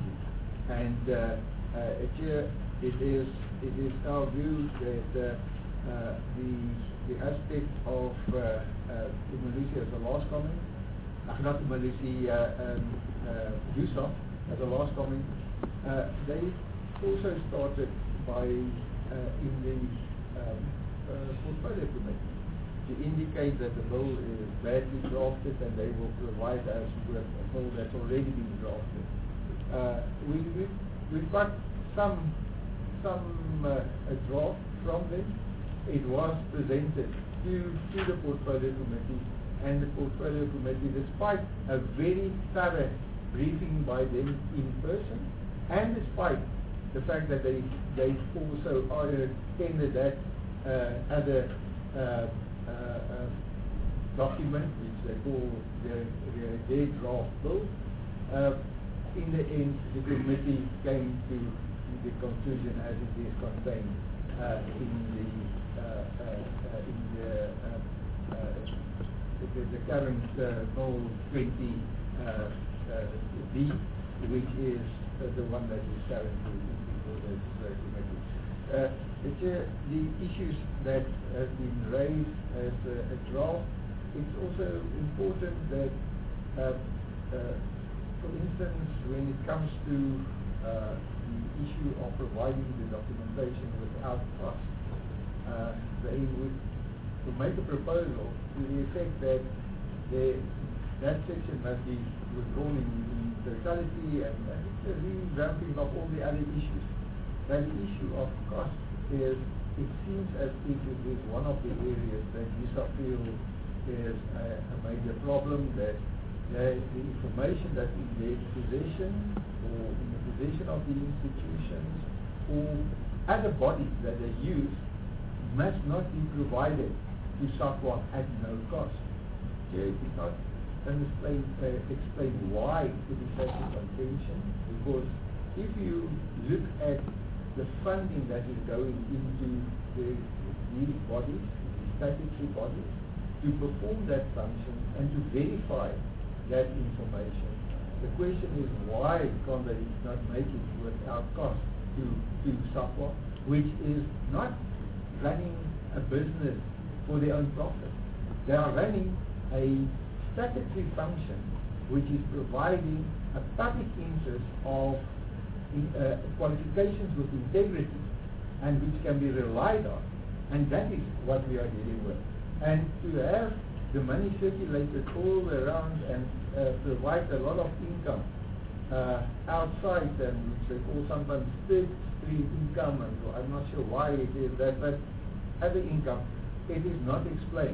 And uh, uh, Chair, it is it is our view that uh, uh, the the aspect of uh, uh, Malaysia as a last comment, uh, not Malaysia, uh, um, uh, Yusuf as a last comment, uh, they also started by uh, in the um, uh, portfolio committee to indicate that the bill is badly drafted and they will provide us with a bill that's already been drafted. Uh, we, we, we've got some some uh, a draft from them. It was presented to, to the portfolio committee, and the portfolio committee, despite a very thorough briefing by them in person, and despite the fact that they they also attended that uh, other uh, uh, uh, document, which they call their, their, their draft bill, uh, in the end, the committee came to the conclusion as it is contained uh, in the uh, uh, uh, in the, uh, uh, the, the current uh, bill twenty uh, uh, B, which is uh, the one that is currently before this uh, committee. Uh, the, the issues that have been raised as a, a draft, it's also important that uh, uh, for instance, when it comes to uh, the issue of providing the documentation without cost, uh, they would to make a proposal to the effect that the, that section must be withdrawn in, in totality and, and it's a revamping of all the other issues. But the issue of cost is, it seems as if it is one of the areas that U S A feel is a, a major problem, that the, the information that in their possession or in the possession of the institutions or other bodies that they use must not be provided to SAQA at no cost. Here it is not explain, uh, explain why it is such a contention, because if you look at the funding that is going into the, these bodies, the statutory bodies, to perform that function and to verify that information, the question is why can't they not make it without cost to, to SAQA, which is not running a business for their own profit. They are running a statutory function which is providing a public interest of in, uh, qualifications with integrity and which can be relied on, and that is what we are dealing with. And to have the money circulated all around and uh, provide a lot of income uh, outside, and which they call sometimes third stream income, and I'm not sure why it is that, but other income, it is not explained.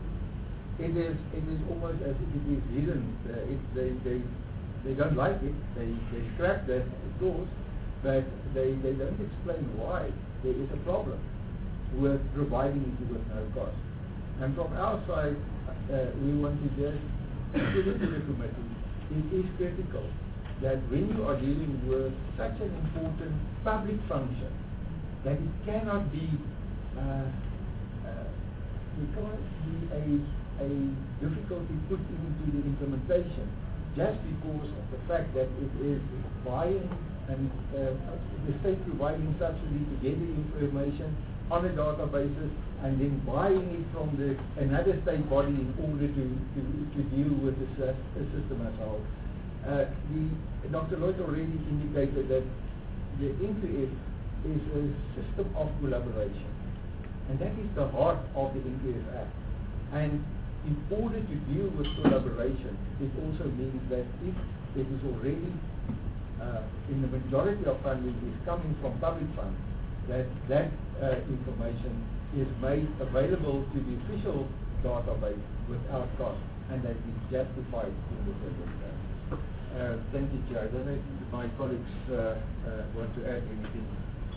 It is it is almost as if it is hidden. Uh, it, they, they they don't like it. They they scrap that clause, but they, they don't explain why there is a problem with providing it with no cost. And from our side, uh, we want to just put it to the committee. It is critical that when you are dealing with such an important public function, that it cannot be uh, uh, it cannot be a a difficulty put into the implementation just because of the fact that it is buying and uh, the state providing subsidy to get the information on a databasis and then buying it from the another state body in order to, to, to deal with the, the system as a whole. Uh, the, Doctor Lloyd already indicated that the N Q F is a system of collaboration, and that is the heart of the N Q F Act. And in order to deal with collaboration, it also means that if it is already uh, in the majority of funding is coming from public funds, that that uh, information is made available to the official database without cost, and that is justified in the circumstances. Uh, thank you, Chair. I don't know if my colleagues uh, uh, want to add anything.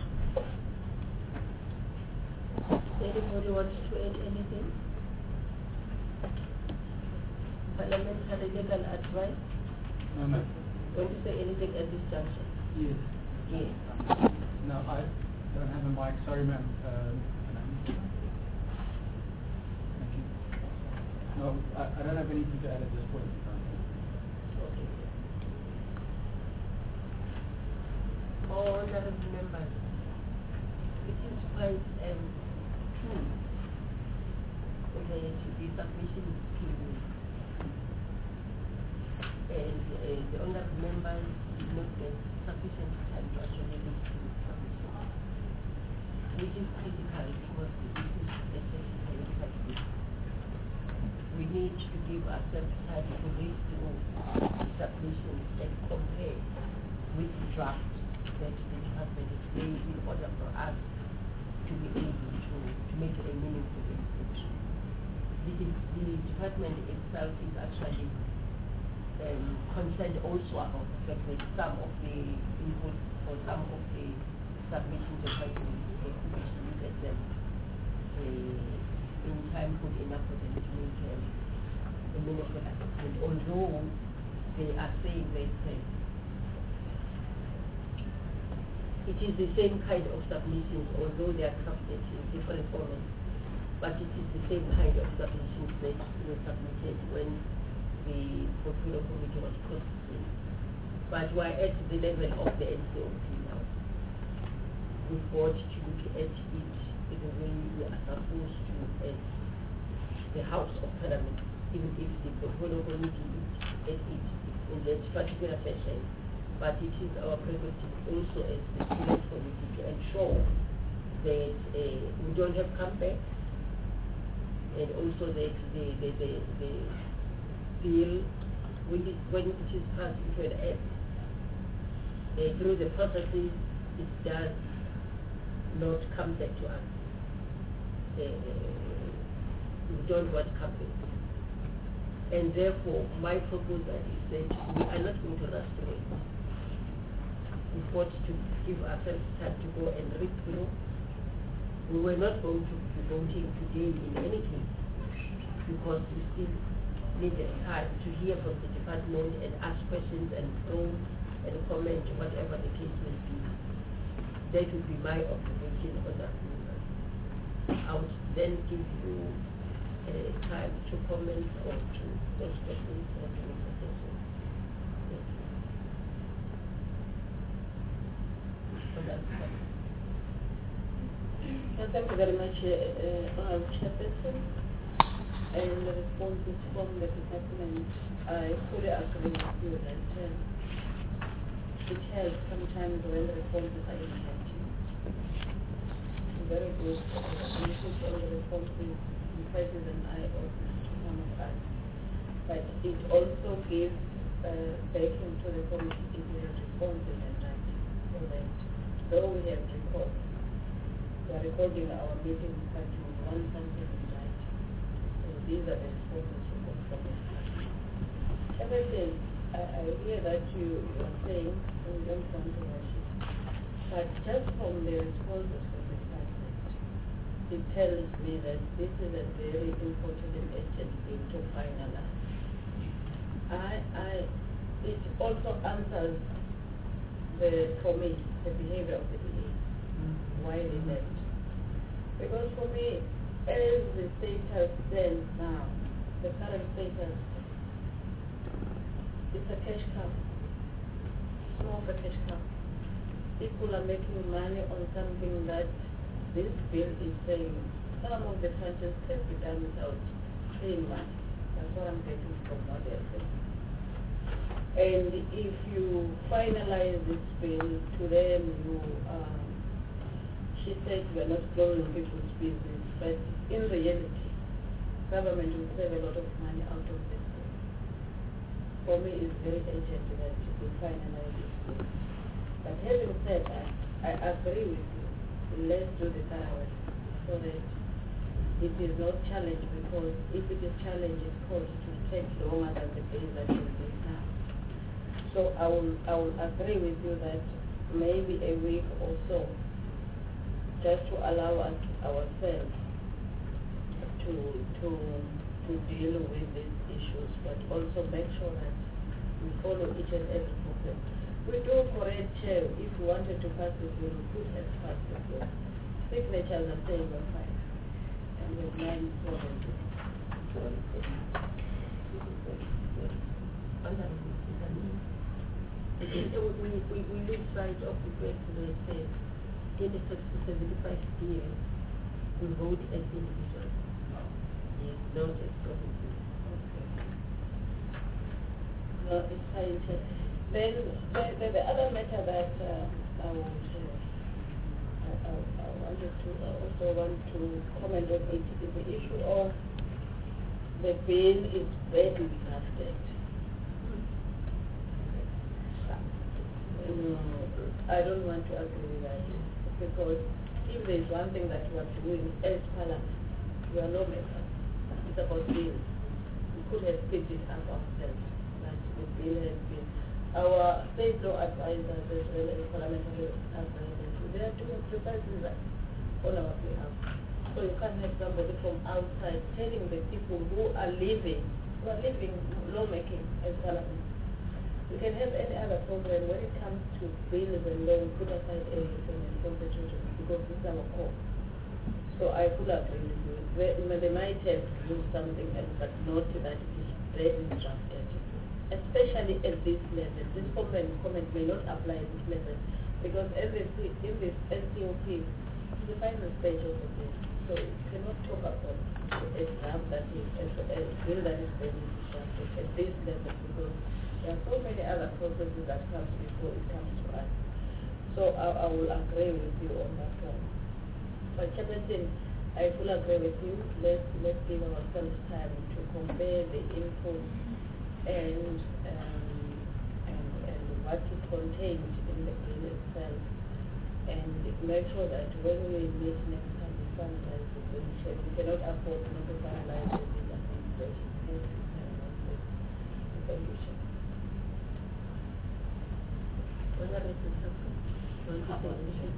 Anybody wants to add anything? Parliamentary legal advice? No, ma'am. Want to say anything at this juncture? Yes. Yes. No, I don't have a mic. Sorry, ma'am. Um, Thank you. No, I, I don't have anything to add at this point. Okay. Honorable members, it is quite um, true that the submission to and uh, the honorable members did not get sufficient time to actually look to the submission, which is critical because this is a technical submission. We need to give ourselves time to read through the submissions and compare with the draft that the department is made in order for us to be able to, to make a meaningful inspection. The, the department itself is actually um, concerned also about the fact that some of the input or some of the submissions are quite difficult to look at them uh, in time good enough for them to make um, a meaningful assessment, although they are saying that uh, it is the same kind of submissions, although they are crafted in different formats, but it is the same kind of submissions that were submitted when the portfolio committee was processing. But we are at the level of the N C O P now. We've got to look at it in the way we are supposed to as the House of Parliament, even if the portfolio committee is at it in that particular fashion. But it is our prerogative also as the Select Committee to ensure that uh, we don't have comebacks, and also that the, the, the, the bill, when it, when it is passed into an act, uh, through the processes, it does not come back to us. Uh, we don't want coupling. And therefore, my proposal is that we are not going to rush through it. We want to give ourselves time to go and read through. We were not going to be voting today in any case, because we still needed time to hear from the department and ask questions and probe and comment, whatever the case may be. That would be my observation on that movement. I would then give you uh, time to comment or to ask questions or to make suggestions. Thank you. So that's fine. Well, thank you very much, uh, uh, Chairperson. And the responses from the department, I fully agree with you that uh, it helps sometimes when the responses are ineffective. Very good uh, input on the responses, the President and I open to some of us. But it also gives uh, backing to the committee if we have responses and that, so that though we have reports, we are recording our meeting, but we want something in that. So these are the responses we got from the department. Everything, I, I hear that you, you are saying, and we don't want to rush it. But just from the responses from the department, it tells me that this is a very important and urgent thing to finalize. I, I, it also answers the, for me, the behavior of the D A, why they left. Because for me, as the status stands now, the current status, it's a cash cow. It's more of a cash cow. People are making money on something that this bill is saying some of the branches can be done without paying money. That's what I'm getting from what they're saying. And if you finalize this bill to them, you um, she said we are not closing people's business, but in reality, government will save a lot of money out of this bill. For me, it's very urgent that we finalize this bill. But having said that, I agree with you. Let's do the thorough so that it is not challenged, because if it is challenged, it's court, it will take longer than the days that it is now. So I will, I will agree with you that maybe a week or so, just to allow us, ourselves to, to, to deal with these issues, but also make sure that we follow each and every process. We do correct, Chair, if we wanted to pass the bill, we could have passed the bill. Signatures are saying we're fine, and we have nine problems. We, we, we lose sight of the fact that uh, in the seventy-five years, we vote as individuals. Yes, not as provinces. Okay. No, it's fine, Chair. Then the, the, the other matter that uh, I would, uh, I, I, I wanted to, I also want to comment on it is the issue of the bill is badly drafted. No, I don't want to agree with that, because if there is one thing that we are doing as Parliament, we are lawmakers. It's about bills. We could have picked it up ourselves, but the bill has been. Our state law advisors as well as parliamentary advisors, they are doing precisely that on our behalf. So you can't have somebody from outside telling the people who are living, who are living lawmaking as Parliament. We can have any other program. When it comes to bills and law, we put aside everything and concentrate on it, because this is our core. So I fully agree with you. They, they might have used something else, but not that it is badly drafted. Especially at this level. This comment, comment may not apply at this level, because as they see in this S C O P, it's the final stage of the bill. So you cannot talk about a draft that is a, a bill that is badly drafted at this level, because there are so many other processes that comes before it comes to us. So I, I will agree with you on that one. But Chairperson, I fully agree with you. Let's let's give ourselves time to compare the info and um, and and what is contained in the bill itself, and make sure that when we meet next time we finalize the bill. We cannot afford not to finalize the bill administration. Thank you, Chair. Honorable Saka, want to say anything?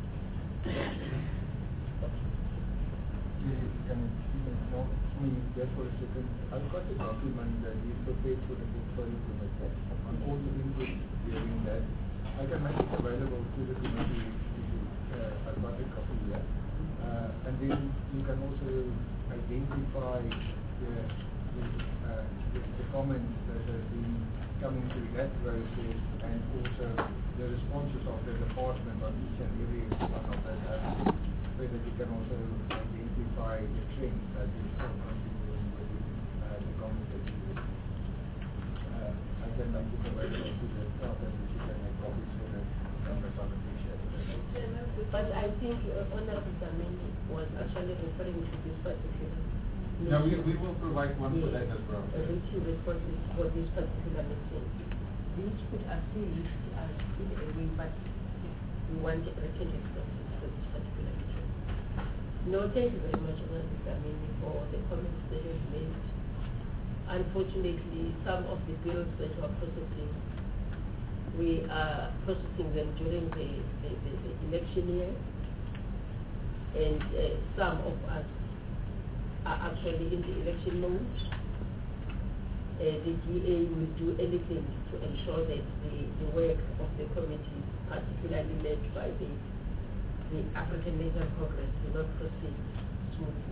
Can you know me there for a second? I've got a document that we prepared for the portfolio committee on all the input during that. I can make it available to the committee if you, uh, I've got a copy here. Uh, and then you can also identify the, the, uh, the, the comments that have been coming through that process, and also the responses of the department on each and every one of that aspect, so that you can also identify the trends that is so continuing with uh, the comments that you uh, I can make it available to the staff, and you can make copies so that members are appreciated. But I think uh, Honorable Dlamini was actually referring to this particular. No, we, we will provide one for that as well. A written responses for this particular meeting. These could assist us in a way, but we want a written responses for this particular meeting. No, thank you very much, Honorable Dlamini, for the comments that you've made. Unfortunately, some of the bills that we are processing, we are processing them during the, the, the, the election year, and uh, some of us are actually in the election mode. Uh, the D A will do anything to ensure that the, the work of the committee, particularly led by the, the African National Congress, will not proceed smoothly.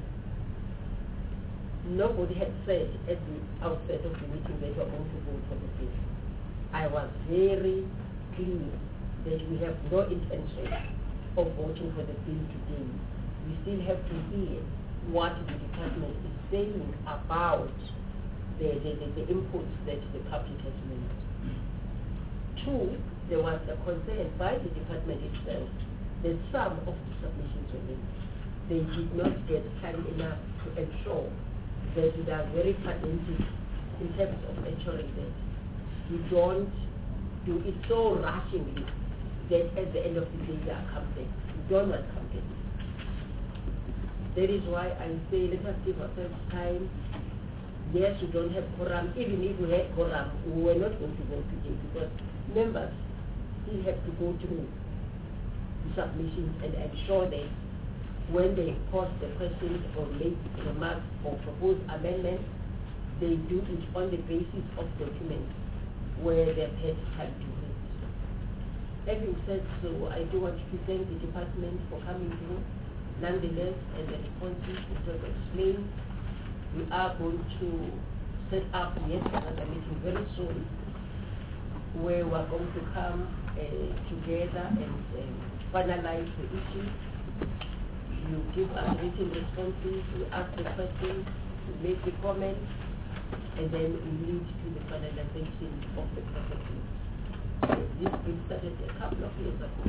Nobody had said at the outset of the meeting that we are going to vote for the bill. I was very clear that we have no intention of voting for the bill today. We still have to hear what the department is saying about the, the, the, the inputs that the public has made. Two, there was a concern by the department itself that some of the submissions were made. They did not get time enough to ensure that they are very pedantic in terms of ensuring that you don't do it so rushingly that at the end of the day they are campaign. You don't want campaign. That is why I say let us give ourselves time. Yes, we don't have quorum. Even if we had quorum, we were not going to vote today because members still have to go through the submissions and ensure that when they post the questions or make remarks or propose amendments, they do it on the basis of documents where they've had time to read. Having said so, I do want to thank the department for coming through. Nonetheless, and the responses just explained, we are going to set up yet another meeting very soon where we are going to come uh, together and uh, finalize the issue. You give us written responses, we ask the questions, we make the comments, and then we lead to the finalization of the processes. Uh, this been started a couple of years ago.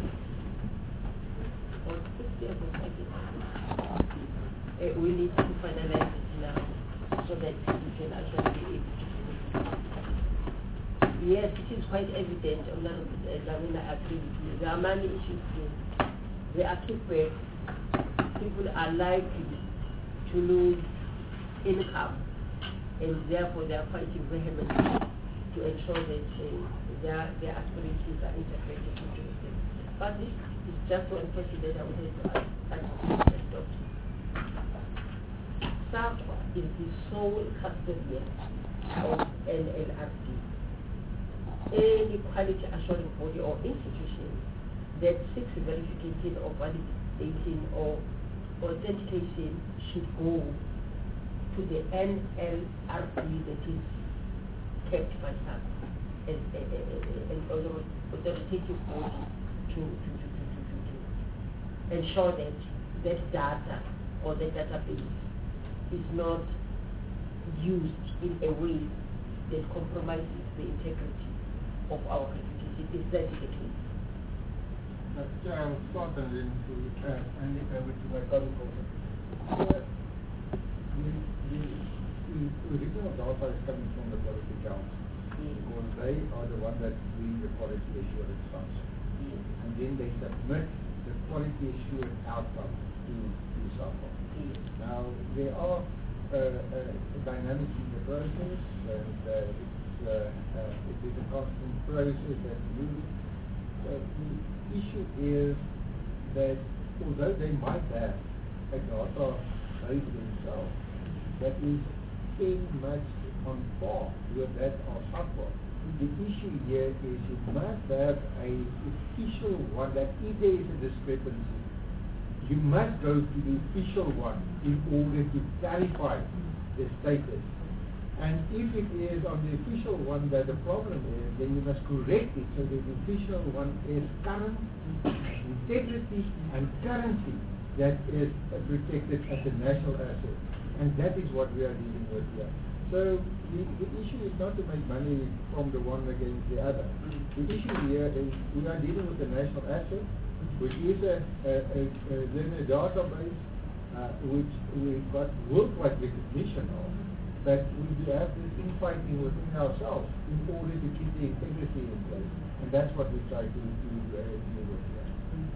Or six years ago, I guess. Uh, we need to finalize it now so that we can actually be able to do it. Yes, it is quite evident, Dlamini, I agree with you. There are many issues here. There are two ways. People are likely to lose income, and therefore they are fighting vehemently to ensure that uh, their, their aspirations are integrated into the state. But this is just one question that I would like to ask Doctor SAPA is the sole custodian of N L R D. Any quality assuring body or institution that seeks verification or validating or authentication should go to the N L R D that is kept by SAPA as an authoritative body to, to, to, to, to, to ensure that that data or the database is not used in a way that compromises the integrity of our reputation. Is that the case? Chair, I will start and then to uh, hand it over to my colleague also. alpha is coming from the quality council. Because they are the one that read the quality assurance function. And then they submit the quality assurance outcome to, to SAPA. Now, there are uh, uh, dynamics in the process, and uh, it's, uh, uh, it is a constant process that's moving. So the issue is that although they might have a data base themselves that is very much on par with that of SAPA, the issue here is you must have a official one that if there is a discrepancy, you must go to the official one in order to clarify the status. And if it is on the official one that the problem is, then you must correct it so that the official one is current, integrity and currency that is uh, protected as a national asset. And that is what we are dealing with here. So the, the issue is not to make money from the one against the other. The issue here is we are dealing with a national asset, which is a, a, a, a linear database, uh, which we've got worldwide recognition of, but we do have this infighting within ourselves in order to keep the integrity in place. And that's what we try to, to uh, deal with here.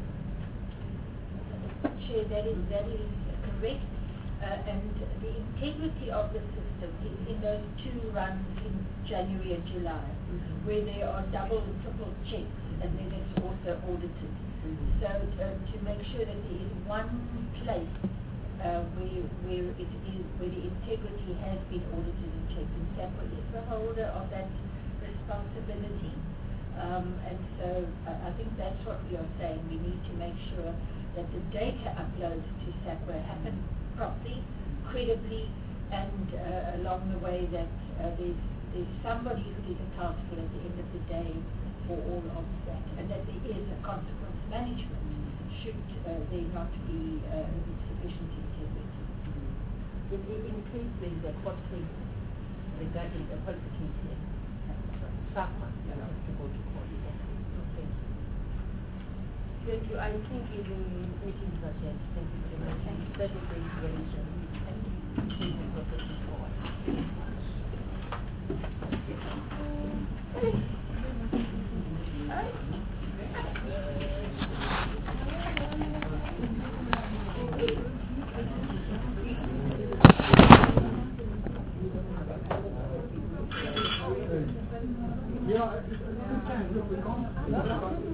Chair, that is, that is correct. Uh, and the integrity of the system is in those two runs in January and July, mm-hmm. where there are double and triple checks, and then it's also audited. Mm-hmm. So uh, to make sure that there is one place uh, where where it is where the integrity has been audited and checked, and SAPA is the holder of that responsibility. Um, and so uh, I think that's what we are saying. We need to make sure that the data uploads to SAPA happen properly, credibly, and uh, along the way that uh, there's, there's somebody who is accountable at the end of the day for all of that, and that there is a consequence management should uh, there not be uh, sufficient integrity. In, in, in case there is a court case regarding the qualification, SAPA has to go to court. Okay. Thank you. I think even meetings are changed. Thank you very much. Thank you. That is very very good. Thank you. Thank you, Professor Forward. Yeah, it's a good chance. Look, we can't.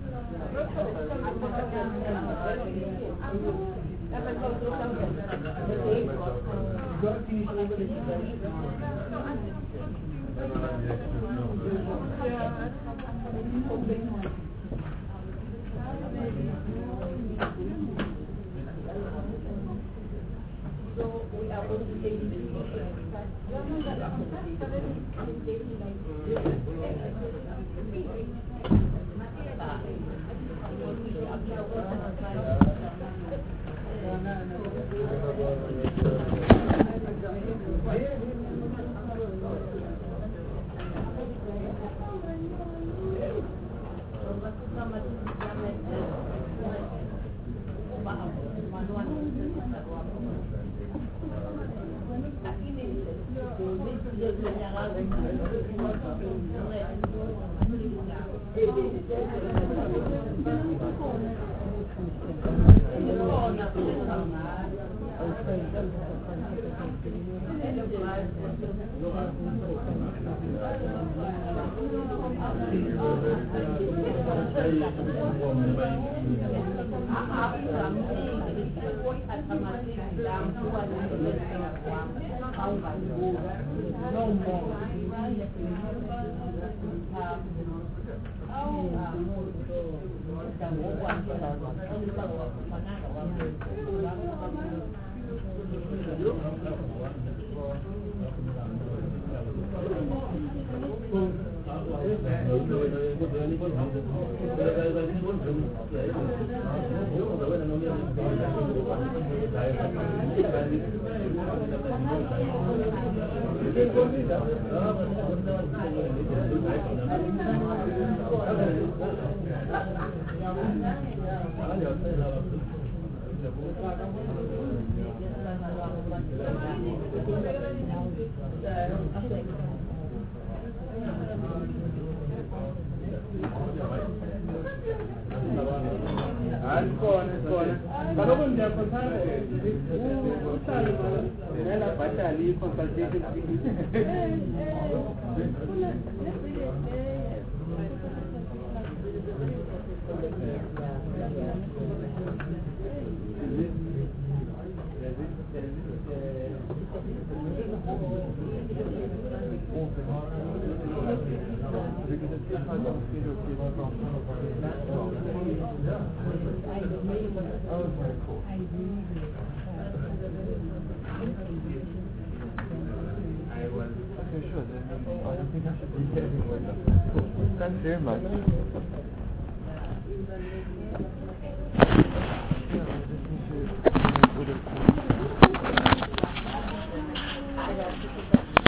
So we are going to take the Khona khona kaloku ndiyakhuthaza uhlale ngela bhatali i-consultation I was okay, sure. Then I don't think I should be getting one. Thanks very much. Yeah, I just need to order.